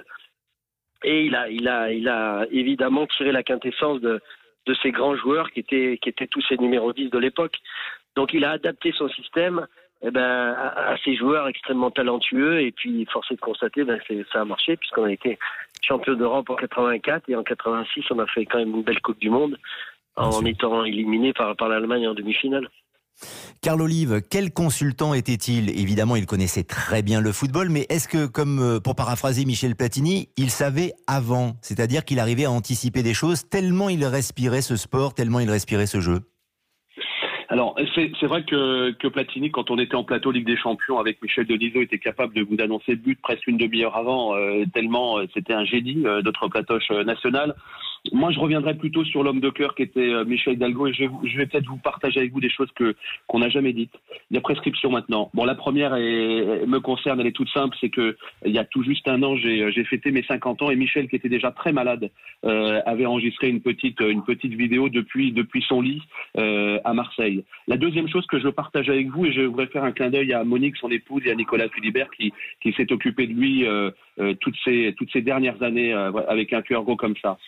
Et il a, il a, il a évidemment tiré la quintessence de, de ces grands joueurs qui étaient, qui étaient tous ces numéros dix de l'époque. Donc il a adapté son système eh ben, à, à ces joueurs extrêmement talentueux, et puis force est de constater ben, c'est, ça a marché puisqu'on a été champion d'Europe en quatre-vingt-quatre et en quatre-vingt-six on a fait quand même une belle Coupe du Monde en étant éliminé par, par l'Allemagne en demi-finale. Carl Olive, quel consultant était-il? Évidemment, il connaissait très bien le football, mais est-ce que, comme pour paraphraser Michel Platini, il savait avant? C'est-à-dire qu'il arrivait à anticiper des choses tellement il respirait ce sport, tellement il respirait ce jeu? Alors, c'est, c'est vrai que, que Platini, quand on était en plateau Ligue des Champions avec Michel Denisot, était capable de vous annoncer le but presque une demi-heure avant, euh, tellement euh, c'était un génie, euh, notre platoche euh, national. moi, je reviendrai plutôt sur l'homme de cœur qui était euh, Michel Hidalgo, et je vais, vous- je vais peut-être vous partager avec vous des choses que qu'on n'a jamais dites. Il y a prescription maintenant. Bon, la première est, me concerne, elle est toute simple, c'est que il y a tout juste un an, j'ai j'ai fêté mes cinquante ans, et Michel, qui était déjà très malade, euh, avait enregistré une petite une petite vidéo depuis depuis son lit euh, à Marseille. La deuxième chose que je partage avec vous, et je voudrais faire un clin d'œil à Monique, son épouse, et à Nicolas Philibert, qui qui s'est occupé de lui euh, euh, toutes ces toutes ces dernières années euh, avec un cœur gros comme ça.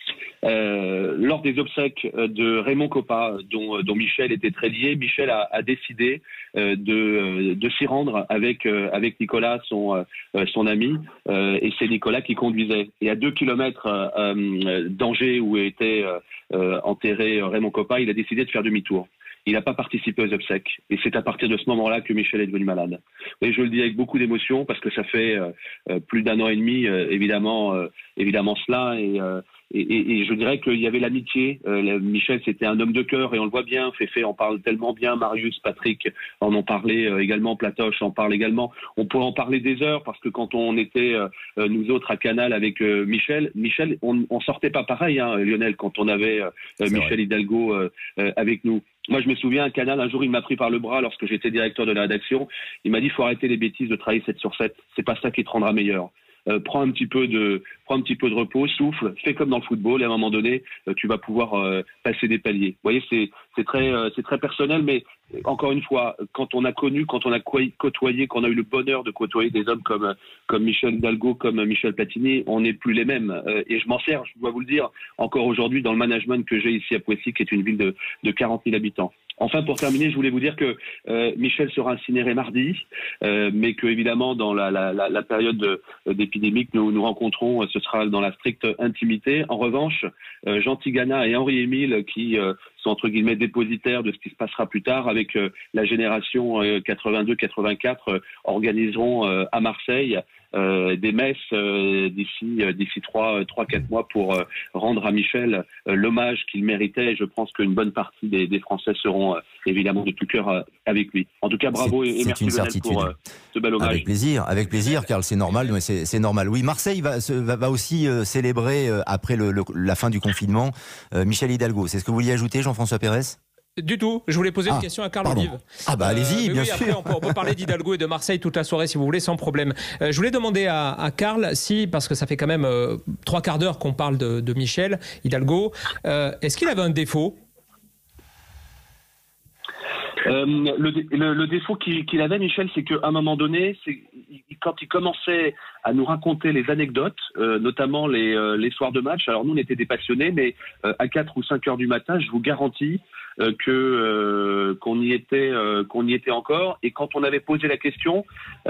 Euh, lors des obsèques de Raymond Coppa, dont, dont Michel était très lié, Michel a, a décidé euh, de, de s'y rendre avec, euh, avec Nicolas, son, euh, son ami, euh, et c'est Nicolas qui conduisait. Et à deux kilomètres euh, d'Angers, où était euh, enterré Raymond Coppa, il a décidé de faire demi-tour. Il n'a pas participé aux obsèques. Et c'est à partir de ce moment-là que Michel est devenu malade. Et je le dis avec beaucoup d'émotion, parce que ça fait euh, plus d'un an et demi, euh, évidemment, euh, évidemment cela. Et, euh, et, et, et je dirais qu'il y avait l'amitié. Euh, Michel, c'était un homme de cœur, et on le voit bien. Féfé en parle tellement bien. Marius, Patrick en ont parlé euh, également. Platoche en parle également. On pourrait en parler des heures, parce que quand on était, euh, nous autres, à Canal avec euh, Michel, Michel, on, on sortait pas pareil, hein, Lionel, quand on avait euh, Michel vrai. Hidalgo euh, euh, avec nous. Moi, je me souviens, à Canal, un jour, il m'a pris par le bras lorsque j'étais directeur de la rédaction. Il m'a dit, il faut arrêter les bêtises de travailler sept sur sept. C'est pas ça qui te rendra meilleur. Euh, prends un petit peu de, prends un petit peu de repos, souffle, fais comme dans le football, et à un moment donné, euh, tu vas pouvoir euh, passer des paliers. Vous voyez, c'est, c'est très, euh, c'est très personnel, mais encore une fois, quand on a connu, quand on a côtoyé, quand on a eu le bonheur de côtoyer des hommes comme, comme Michel Hidalgo, comme Michel Platini, on n'est plus les mêmes. Euh, et je m'en sers, je dois vous le dire, encore aujourd'hui dans le management que j'ai ici à Poissy, qui est une ville de, de quarante mille habitants. Enfin, pour terminer, je voulais vous dire que euh, Michel sera incinéré mardi, euh, mais que évidemment, dans la, la, la, la période de, d'épidémie que nous nous rencontrons, ce sera dans la stricte intimité. En revanche, euh, Jean Tigana et Henri-Émile, qui euh, sont entre guillemets dépositaires de ce qui se passera plus tard avec euh, la génération euh, quatre-vingt-deux quatre-vingt-quatre, euh, organiseront euh, à Marseille euh, des messes euh, d'ici euh, d'ici trois trois quatre mois pour euh, rendre à Michel euh, l'hommage qu'il méritait. Et je pense qu'une bonne partie des, des Français seront euh, évidemment de tout cœur euh, avec lui. En tout cas, bravo c'est, et, et merci Lionel pour euh, ce bel hommage. Avec plaisir, avec plaisir, Karl, c'est normal, mais c'est, c'est normal. Oui, Marseille va, va, va aussi euh, célébrer euh, après le, le, la fin du confinement euh, Michel Hidalgo. C'est ce que vous vouliez ajouter, Jean-François Pérez ? Du tout. Je voulais poser ah, une question à Karl pardon. Olive. Ah bah allez-y, euh, bien oui, sûr. Après, on peut, on peut parler d'Hidalgo et de Marseille toute la soirée si vous voulez, sans problème. Euh, je voulais demander à, à Karl si, parce que ça fait quand même euh, trois quarts d'heure qu'on parle de, de Michel Hidalgo, euh, est-ce qu'il avait un défaut ? Euh, le, le, le défaut qu'il, qu'il avait, Michel, c'est qu'à un moment donné, c'est, quand il commençait à nous raconter les anecdotes, euh, notamment les, euh, les soirs de match, alors nous on était des passionnés, mais euh, à quatre ou cinq heures du matin, je vous garantis euh, que euh, qu'on y était, euh, qu'on y était encore. Et quand on avait posé la question,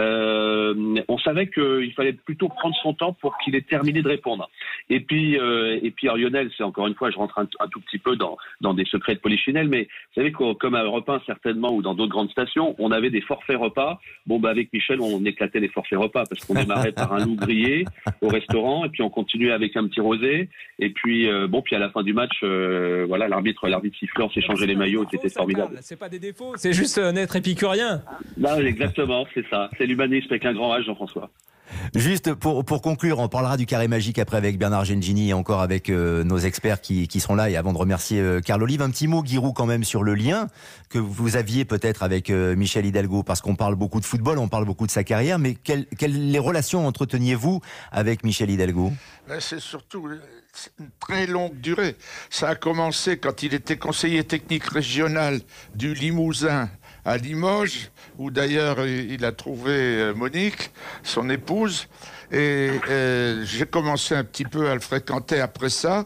euh, on savait qu'il fallait plutôt prendre son temps pour qu'il ait terminé de répondre. Et puis, euh, et puis, alors, Lionel, c'est encore une fois, je rentre un, un tout petit peu dans dans des secrets de Polichinelle, mais vous savez que comme à Europe un certainement ou dans d'autres grandes stations, on avait des forfaits repas. Bon, bah avec Michel, on éclatait les forfaits repas parce qu'on démarrait par un loup grillé au restaurant, et puis on continuait avec un petit rosé, et puis euh, bon, puis à la fin du match, euh, voilà, l'arbitre, l'arbitre sifflant, s'échangeait les maillots, c'était formidable. C'est pas des défauts, c'est juste un être épicurien. Non, exactement, c'est ça, c'est l'humanisme avec un grand H, Jean-François. Juste pour, pour conclure, on parlera du carré magique après avec Bernard Gengini et encore avec euh, nos experts qui, qui seront là. Et avant de remercier euh, Karl Olive, un petit mot, Giroud, quand même sur le lien que vous aviez peut-être avec euh, Michel Hidalgo, parce qu'on parle beaucoup de football, on parle beaucoup de sa carrière, mais quelles quelle les relations entreteniez-vous avec Michel Hidalgo ? C'est surtout une très longue durée. Ça a commencé quand il était conseiller technique régional du Limousin à Limoges, où d'ailleurs il a trouvé Monique, son épouse, et euh, j'ai commencé un petit peu à le fréquenter après ça,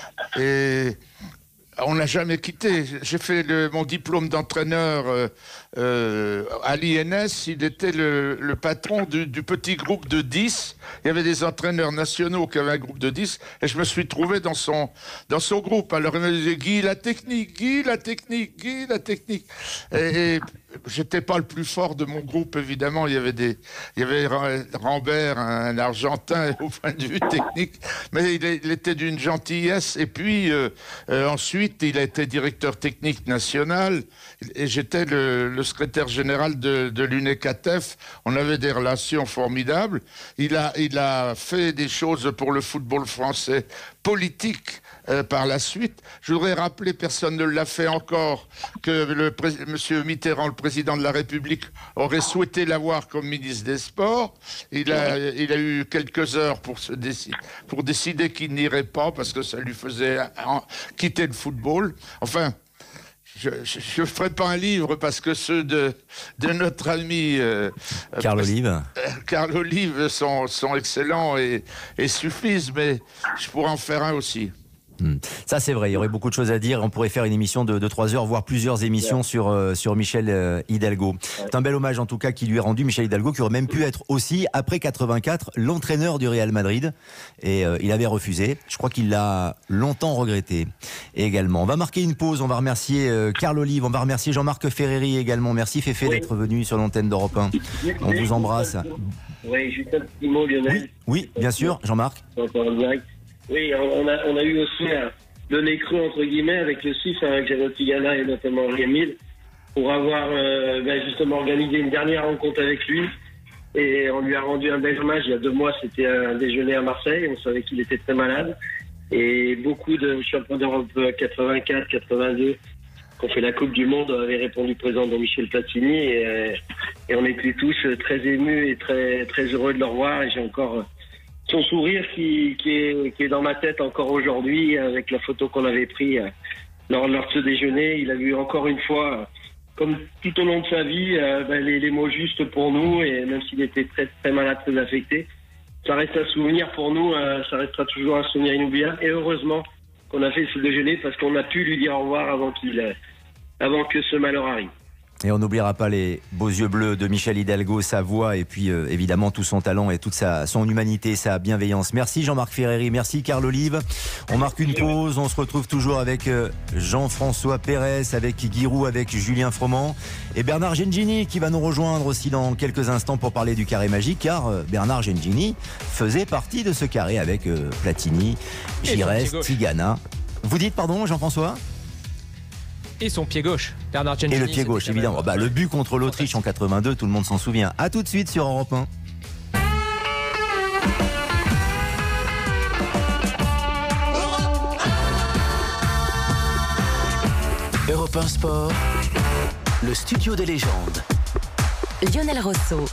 et on n'a jamais quitté. J'ai fait le, mon diplôme d'entraîneur euh, euh, à l'I N S. Il était le, le patron du, du petit groupe de dix. Il y avait des entraîneurs nationaux qui avaient un groupe de dix. Et je me suis trouvé dans son, dans son groupe. Alors il me disait, Guy, la technique, Guy, la technique, Guy, la technique. Et, et j'étais pas le plus fort de mon groupe, évidemment. Il y avait des, il y avait Rambert, un Argentin, au point de vue technique. Mais il, est, il était d'une gentillesse. Et puis, euh, euh, ensuite, il a été directeur technique national et j'étais le, le secrétaire général de, de l'U N E C A T F. On avait des relations formidables. Il a, il a fait des choses pour le football français politique euh, par la suite. Je voudrais rappeler, personne ne l'a fait encore, que le pré- M. Mitterrand, le président de la République, aurait souhaité l'avoir comme ministre des Sports. Il a, il a eu quelques heures pour, se décider, pour décider qu'il n'irait pas parce que ça lui faisait en, quitter le football. Enfin, je ne ferai pas un livre parce que ceux de, de notre ami euh, Carl euh, Olive, euh, Carl Olive sont, sont excellents et, et suffisent, mais je pourrais en faire un aussi. Hmm. Ça c'est vrai, il y aurait beaucoup de choses à dire. On pourrait faire une émission de, de trois heures, voire plusieurs émissions ouais. sur, euh, sur Michel euh, Hidalgo. Ouais. C'est un bel hommage en tout cas qui lui est rendu, Michel Hidalgo, qui aurait même pu être aussi, après quatre-vingt-quatre, l'entraîneur du Real Madrid. Et euh, il avait refusé. Je crois qu'il l'a longtemps regretté également. On va marquer une pause, on va remercier euh, Carl Olive, on va remercier Jean-Marc Ferreri également. Merci Féfé oui. d'être venu sur l'antenne d'Europe un. On vous embrasse. Oui, juste un petit mot, Lionel. Oui, oui bien sûr, Jean-Marc. Oui, on a, on a eu aussi un, le nez creux, entre guillemets, avec le Suisse, avec Jared Tigana et notamment Henri Emile, pour avoir euh, ben justement organisé une dernière rencontre avec lui. Et on lui a rendu un bel hommage. Il y a deux mois, c'était un déjeuner à Marseille. On savait qu'il était très malade. Et beaucoup de champions d'Europe quatre-vingt-quatre, quatre-vingt-deux, qui ont fait la Coupe du Monde, avaient répondu présent dans Michel Platini. Et, et on était tous très émus et très, très heureux de le revoir. Et j'ai encore son sourire qui, qui, est, qui est dans ma tête encore aujourd'hui, avec la photo qu'on avait prise lors, lors de ce déjeuner. Il a eu encore une fois, comme tout au long de sa vie, euh, ben les, les mots justes pour nous, et même s'il était très, très malade, très affecté, ça reste un souvenir pour nous, euh, ça restera toujours un souvenir inoubliable. Et heureusement qu'on a fait ce déjeuner, parce qu'on a pu lui dire au revoir avant, qu'il, euh, avant que ce malheur arrive. Et on n'oubliera pas les beaux yeux bleus de Michel Hidalgo, sa voix et puis euh, évidemment tout son talent et toute sa, son humanité, sa bienveillance. Merci Jean-Marc Ferreri, merci Carl Olive. On marque une pause, on se retrouve toujours avec euh, Jean-François Pérez, avec Giroud, avec Julien Froment et Bernard Gengini qui va nous rejoindre aussi dans quelques instants pour parler du carré magique, car euh, Bernard Gengini faisait partie de ce carré avec euh, Platini, Giresse, Tigana. Vous dites pardon Jean-François ? Et son pied gauche, Bernard Gengini. Et le pied gauche, évidemment. Bah, le but contre l'Autriche en quatre-vingt-deux, tout le monde s'en souvient. A tout de suite sur Europe un. Europe un Sport, le studio des légendes. Lionel Rosso.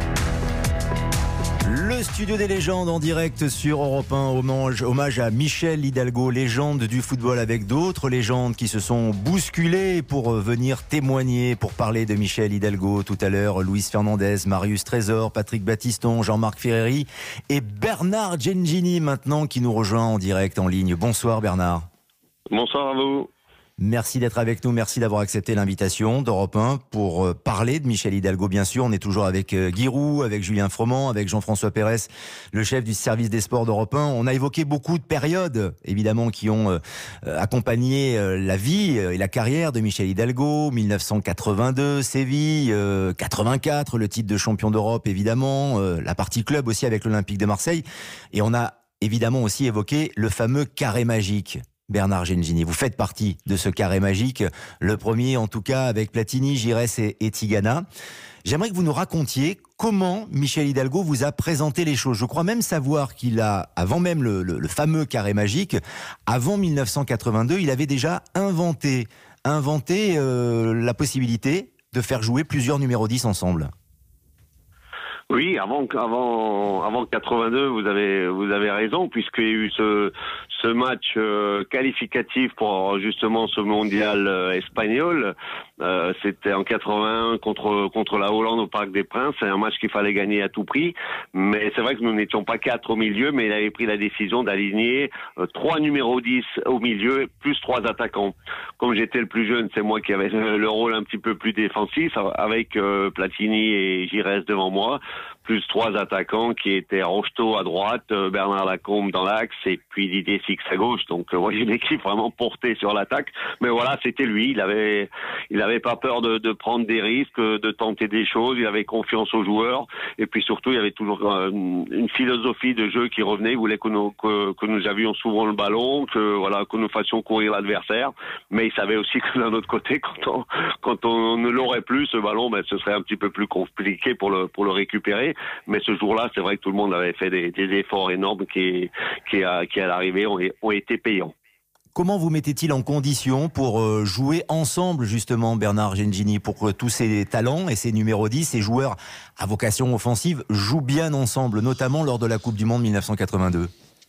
Le studio des légendes en direct sur Europe un, hommage, hommage à Michel Hidalgo, légende du football, avec d'autres légendes qui se sont bousculées pour venir témoigner, pour parler de Michel Hidalgo tout à l'heure. Luis Fernandez, Marius Trésor, Patrick Battiston, Jean-Marc Ferreri et Bernard Gengini maintenant qui nous rejoint en direct en ligne. Bonsoir Bernard. Bonsoir à vous. Merci d'être avec nous, merci d'avoir accepté l'invitation d'Europe un pour parler de Michel Hidalgo, bien sûr. On est toujours avec Giroud, avec Julien Froment, avec Jean-François Pérez, le chef du service des sports d'Europe un. On a évoqué beaucoup de périodes, évidemment, qui ont euh, accompagné euh, la vie et la carrière de Michel Hidalgo. mille neuf cent quatre-vingt-deux, Séville, euh, quatre-vingt-quatre, le titre de champion d'Europe, évidemment, euh, la partie club aussi avec l'Olympique de Marseille. Et on a évidemment aussi évoqué le fameux carré magique. Bernard Gengini, vous faites partie de ce carré magique, le premier en tout cas avec Platini, Giresse et, et Tigana. J'aimerais que vous nous racontiez comment Michel Hidalgo vous a présenté les choses. Je crois même savoir qu'il a, avant même le, le, le fameux carré magique, avant mille neuf cent quatre-vingt-deux, il avait déjà inventé, inventé euh, la possibilité de faire jouer plusieurs numéros dix ensemble. Oui, avant, avant, avant quatre-vingt-deux, vous avez, vous avez raison, puisqu'il y a eu ce, ce match euh, qualificatif pour justement ce mondial euh, espagnol. Euh, c'était en quatre-vingt-un contre contre la Hollande au Parc des Princes. C'est un match qu'il fallait gagner à tout prix. Mais c'est vrai que nous n'étions pas quatre au milieu, mais il avait pris la décision d'aligner euh, trois numéros dix au milieu, plus trois attaquants. Comme j'étais le plus jeune, c'est moi qui avais le rôle un petit peu plus défensif, avec euh, Platini et Giresse devant moi, plus trois attaquants qui étaient Rocheteau à droite, euh, Bernard Lacombe dans l'axe et puis Didier Six à gauche. Donc euh, voyez une équipe vraiment portée sur l'attaque. Mais voilà, c'était lui. Il avait, il avait pas peur de, de prendre des risques, de tenter des choses. Il avait confiance aux joueurs. Et puis surtout, il y avait toujours euh, une philosophie de jeu qui revenait. Il voulait que nous, que, que nous avions souvent le ballon, que voilà, que nous fassions courir l'adversaire. Mais il savait aussi que d'un autre côté, quand on, quand on ne l'aurait plus, ce ballon, ben, ce serait un petit peu plus compliqué pour le, pour le récupérer. mais ce jour-là, c'est vrai que tout le monde avait fait des, des efforts énormes qui, qui, à, qui à l'arrivée ont, ont été payants. Comment vous mettez-il en condition pour jouer ensemble, justement, Bernard Gengini, pour que tous ces talents et ces numéros dix, ces joueurs à vocation offensive, jouent bien ensemble, notamment lors de la Coupe du Monde mille neuf cent quatre-vingt-deux?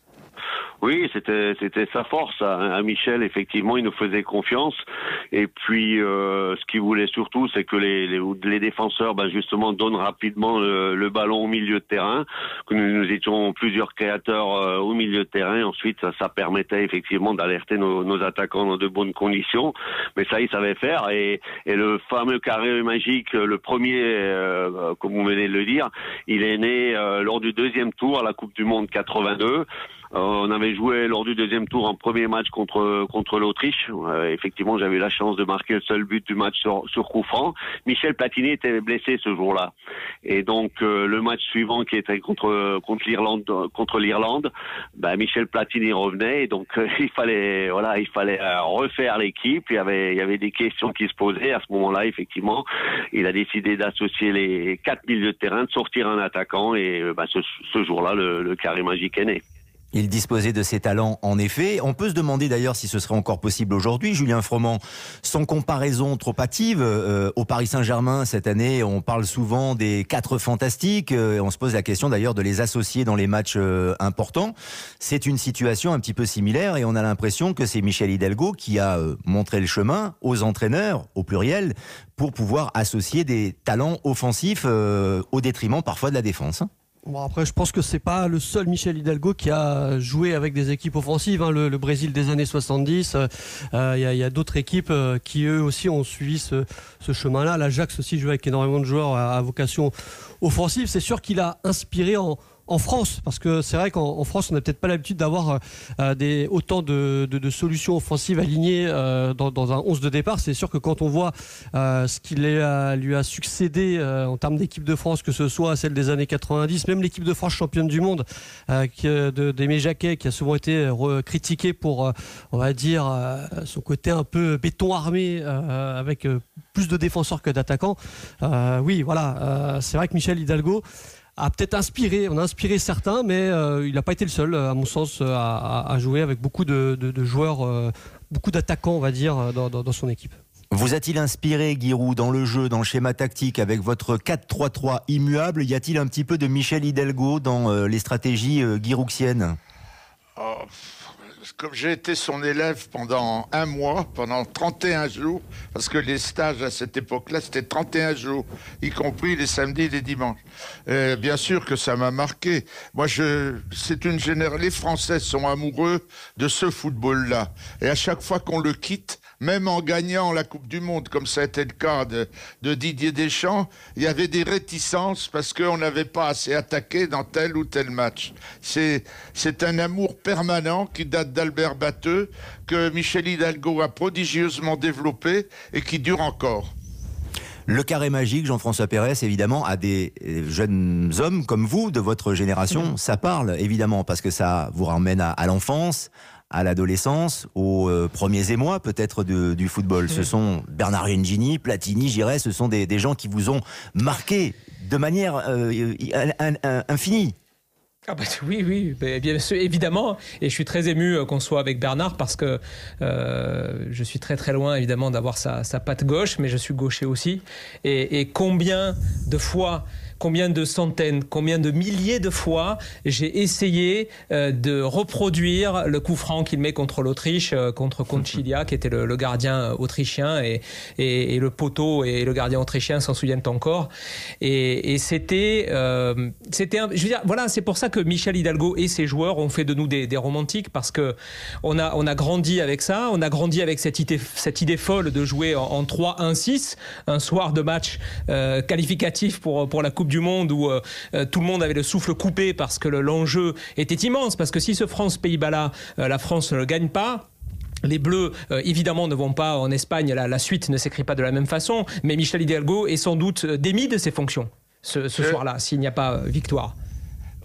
Oui, c'était c'était sa force. À, à Michel, effectivement, il nous faisait confiance. Et puis, euh, ce qu'il voulait surtout, c'est que les, les, les défenseurs, ben justement, donnent rapidement le, le ballon au milieu de terrain. Que nous, nous étions plusieurs créateurs euh, au milieu de terrain. Ensuite, ça, ça permettait effectivement d'alerter nos, nos attaquants dans de bonnes conditions. Mais ça, il savait faire. Et, et le fameux carré magique, le premier, euh, comme vous venez de le dire, il est né euh, lors du deuxième tour à la Coupe du Monde quatre-vingt-deux. Euh, on avait joué lors du deuxième tour un premier match contre contre l'Autriche. Euh, effectivement, j'avais eu la chance de marquer le seul but du match sur, sur coup franc. Michel Platini était blessé ce jour-là, et donc euh, le match suivant qui était contre contre l'Irlande contre l'Irlande, bah, Michel Platini revenait, et donc euh, il fallait voilà il fallait euh, refaire l'équipe. Il y avait il y avait des questions qui se posaient à ce moment-là. Effectivement, il a décidé d'associer les quatre milieux de terrain, de sortir un attaquant, et euh, bah, ce, ce jour-là, le, le carré magique est né. Il disposait de ses talents, en effet. On peut se demander d'ailleurs si ce serait encore possible aujourd'hui. Julien Froment, sans comparaison trop hâtive, euh, au Paris Saint-Germain, cette année, on parle souvent des quatre fantastiques. Euh, on se pose la question d'ailleurs de les associer dans les matchs euh, importants. C'est une situation un petit peu similaire, et on a l'impression que c'est Michel Hidalgo qui a euh, montré le chemin aux entraîneurs, au pluriel, pour pouvoir associer des talents offensifs euh, au détriment parfois de la défense. Bon, après, je pense que c'est pas le seul Michel Hidalgo qui a joué avec des équipes offensives. Hein. Le, le Brésil des années soixante-dix, il euh, y a, y a d'autres équipes euh, qui eux aussi ont suivi ce, ce chemin-là. L'Ajax aussi joue avec énormément de joueurs à, à vocation offensive. C'est sûr qu'il a inspiré en En France, parce que c'est vrai qu'en France, on n'a peut-être pas l'habitude d'avoir euh, des, autant de, de, de solutions offensives alignées euh, dans, dans un onze de départ. C'est sûr que quand on voit euh, ce qu'il a, lui a succédé euh, en termes d'équipe de France, que ce soit celle des années quatre-vingt-dix, même l'équipe de France championne du monde, euh, qui, de, d'Aimé Jacquet, qui a souvent été critiqué pour, euh, on va dire, euh, son côté un peu béton armé, euh, avec euh, plus de défenseurs que d'attaquants. Euh, oui, voilà, euh, c'est vrai que Michel Hidalgo a peut-être inspiré, on a inspiré certains, mais euh, il n'a pas été le seul, à mon sens, à, à jouer avec beaucoup de, de, de joueurs, euh, beaucoup d'attaquants, on va dire, dans, dans, dans son équipe. Vous a-t-il inspiré, Giroud, dans le jeu, dans le schéma tactique, avec votre quatre trois trois immuable? Y a-t-il un petit peu de Michel Hidalgo dans euh, les stratégies euh, girouxiennes? Oh, comme j'ai été son élève pendant un mois, pendant trente et un jours, parce que les stages à cette époque-là, c'était trente et un jours, y compris les samedis et les dimanches. Euh, bien sûr que ça m'a marqué. Moi, je, c'est une génération. Les Français sont amoureux de ce football-là. Et à chaque fois qu'on le quitte, même en gagnant la Coupe du Monde, comme ça a été le cas de, de Didier Deschamps, il y avait des réticences parce qu'on n'avait pas assez attaqué dans tel ou tel match. C'est, c'est un amour permanent qui date d'Albert Batteux, que Michel Hidalgo a prodigieusement développé et qui dure encore. Le carré magique, Jean-François Pérez, évidemment, à des jeunes hommes comme vous, de votre génération, mmh. ça parle, évidemment, parce que ça vous ramène à, à l'enfance, à l'adolescence, aux euh, premiers émois peut-être de, du football. Mmh. Ce sont Bernard Gengini, Platini, Giresse, ce sont des, des gens qui vous ont marqué de manière euh, in, in, infinie. Ah bah oui, oui, bien sûr, évidemment. Et je suis très ému qu'on soit avec Bernard parce que euh, je suis très très loin évidemment d'avoir sa, sa patte gauche, mais je suis gaucher aussi. Et, et combien de fois... Combien de centaines, combien de milliers de fois j'ai essayé euh, de reproduire le coup franc qu'il met contre l'Autriche, euh, contre Concilia, qui était le, le gardien autrichien, et, et, et le poteau et le gardien autrichien s'en souviennent encore. Et, et c'était, euh, c'était, un, je veux dire, voilà, c'est pour ça que Michel Hidalgo et ses joueurs ont fait de nous des, des romantiques, parce que on a, on a grandi avec ça, on a grandi avec cette idée, cette idée folle de jouer en, en trois un six, un soir de match euh, qualificatif pour pour la Coupe du Monde où euh, tout le monde avait le souffle coupé parce que le, l'enjeu était immense, parce que si ce France-Pays-Bas-là, euh, la France ne le gagne pas, les Bleus, euh, évidemment, ne vont pas en Espagne, la, la suite ne s'écrit pas de la même façon, mais Michel Hidalgo est sans doute démis de ses fonctions ce, ce euh, soir-là, s'il n'y a pas euh, victoire.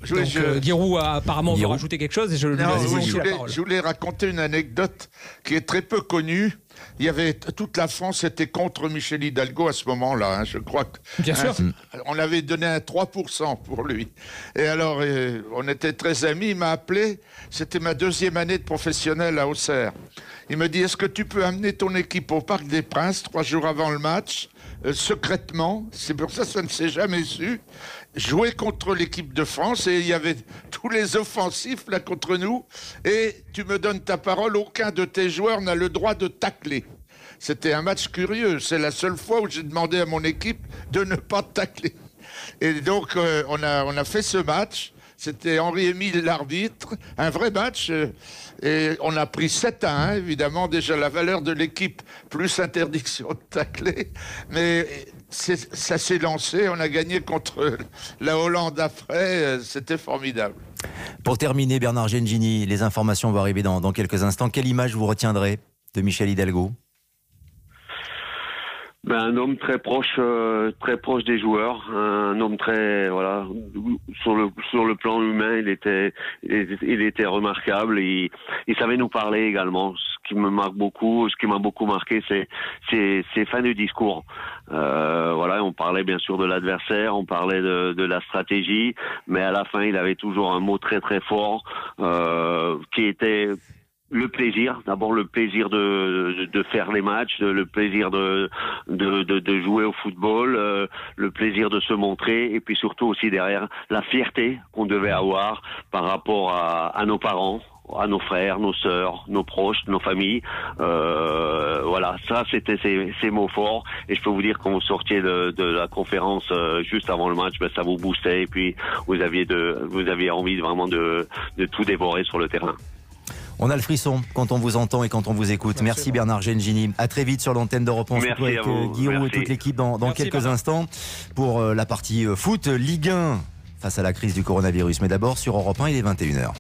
je, Donc, je, euh, Giroud a apparemment veut rajouter quelque chose et je lui non, laisse oui, aussi je, la voulais, parole. je voulais raconter une anecdote qui est très peu connue. Il y avait toute la France était contre Michel Hidalgo à ce moment-là. Hein, je crois que Bien hein, sûr. on avait donné un trois pour cent pour lui. Et alors, euh, on était très amis. Il m'a appelé. C'était ma deuxième année de professionnel à Auxerre. Il me dit, est-ce que tu peux amener ton équipe au Parc des Princes trois jours avant le match, euh, secrètement, c'est pour ça que ça ne s'est jamais su, jouer contre l'équipe de France, et il y avait tous les offensifs là contre nous, et tu me donnes ta parole, aucun de tes joueurs n'a le droit de tacler. C'était un match curieux, c'est la seule fois où j'ai demandé à mon équipe de ne pas tacler. Et donc euh, on a, on a fait ce match. C'était Henri-Émile l'arbitre, un vrai match, euh, et on a pris sept à un, évidemment, déjà la valeur de l'équipe, plus interdiction de tacler, mais c'est, ça s'est lancé, on a gagné contre la Hollande après, euh, c'était formidable. Pour terminer, Bernard Gengini, les informations vont arriver dans, dans quelques instants. Quelle image vous retiendrez de Michel Hidalgo ? Ben, un homme très proche, euh, très proche des joueurs, un homme très, voilà, sur le sur le plan humain, il était, il, il était remarquable. Il, il savait nous parler également. Ce qui me marque beaucoup, ce qui m'a beaucoup marqué, c'est c'est ses fins de discours. Euh, voilà, on parlait bien sûr de l'adversaire, on parlait de, de la stratégie, mais à la fin, il avait toujours un mot très très fort euh, qui était le plaisir, d'abord le plaisir de, de, de faire les matchs, le plaisir de, de, de, de jouer au football, euh, le plaisir de se montrer, et puis surtout aussi derrière la fierté qu'on devait avoir par rapport à, à nos parents, à nos frères, nos sœurs, nos proches, nos familles. Euh, voilà, ça c'était ces, ces mots forts, et je peux vous dire quand vous sortiez de, de la conférence euh, juste avant le match, ben, ça vous boostait, et puis vous aviez de, vous aviez envie vraiment de, de tout dévorer sur le terrain. On a le frisson quand on vous entend et quand on vous écoute. Merci, Merci Bernard Gengini. À très vite sur l'antenne d'Europe un. Merci avec à vous. Guillaume Merci. et toute l'équipe dans, dans Merci, quelques Bernard. instants pour euh, la partie euh, foot Ligue un face à la crise du coronavirus. Mais d'abord sur Europe un, il est vingt et une heures.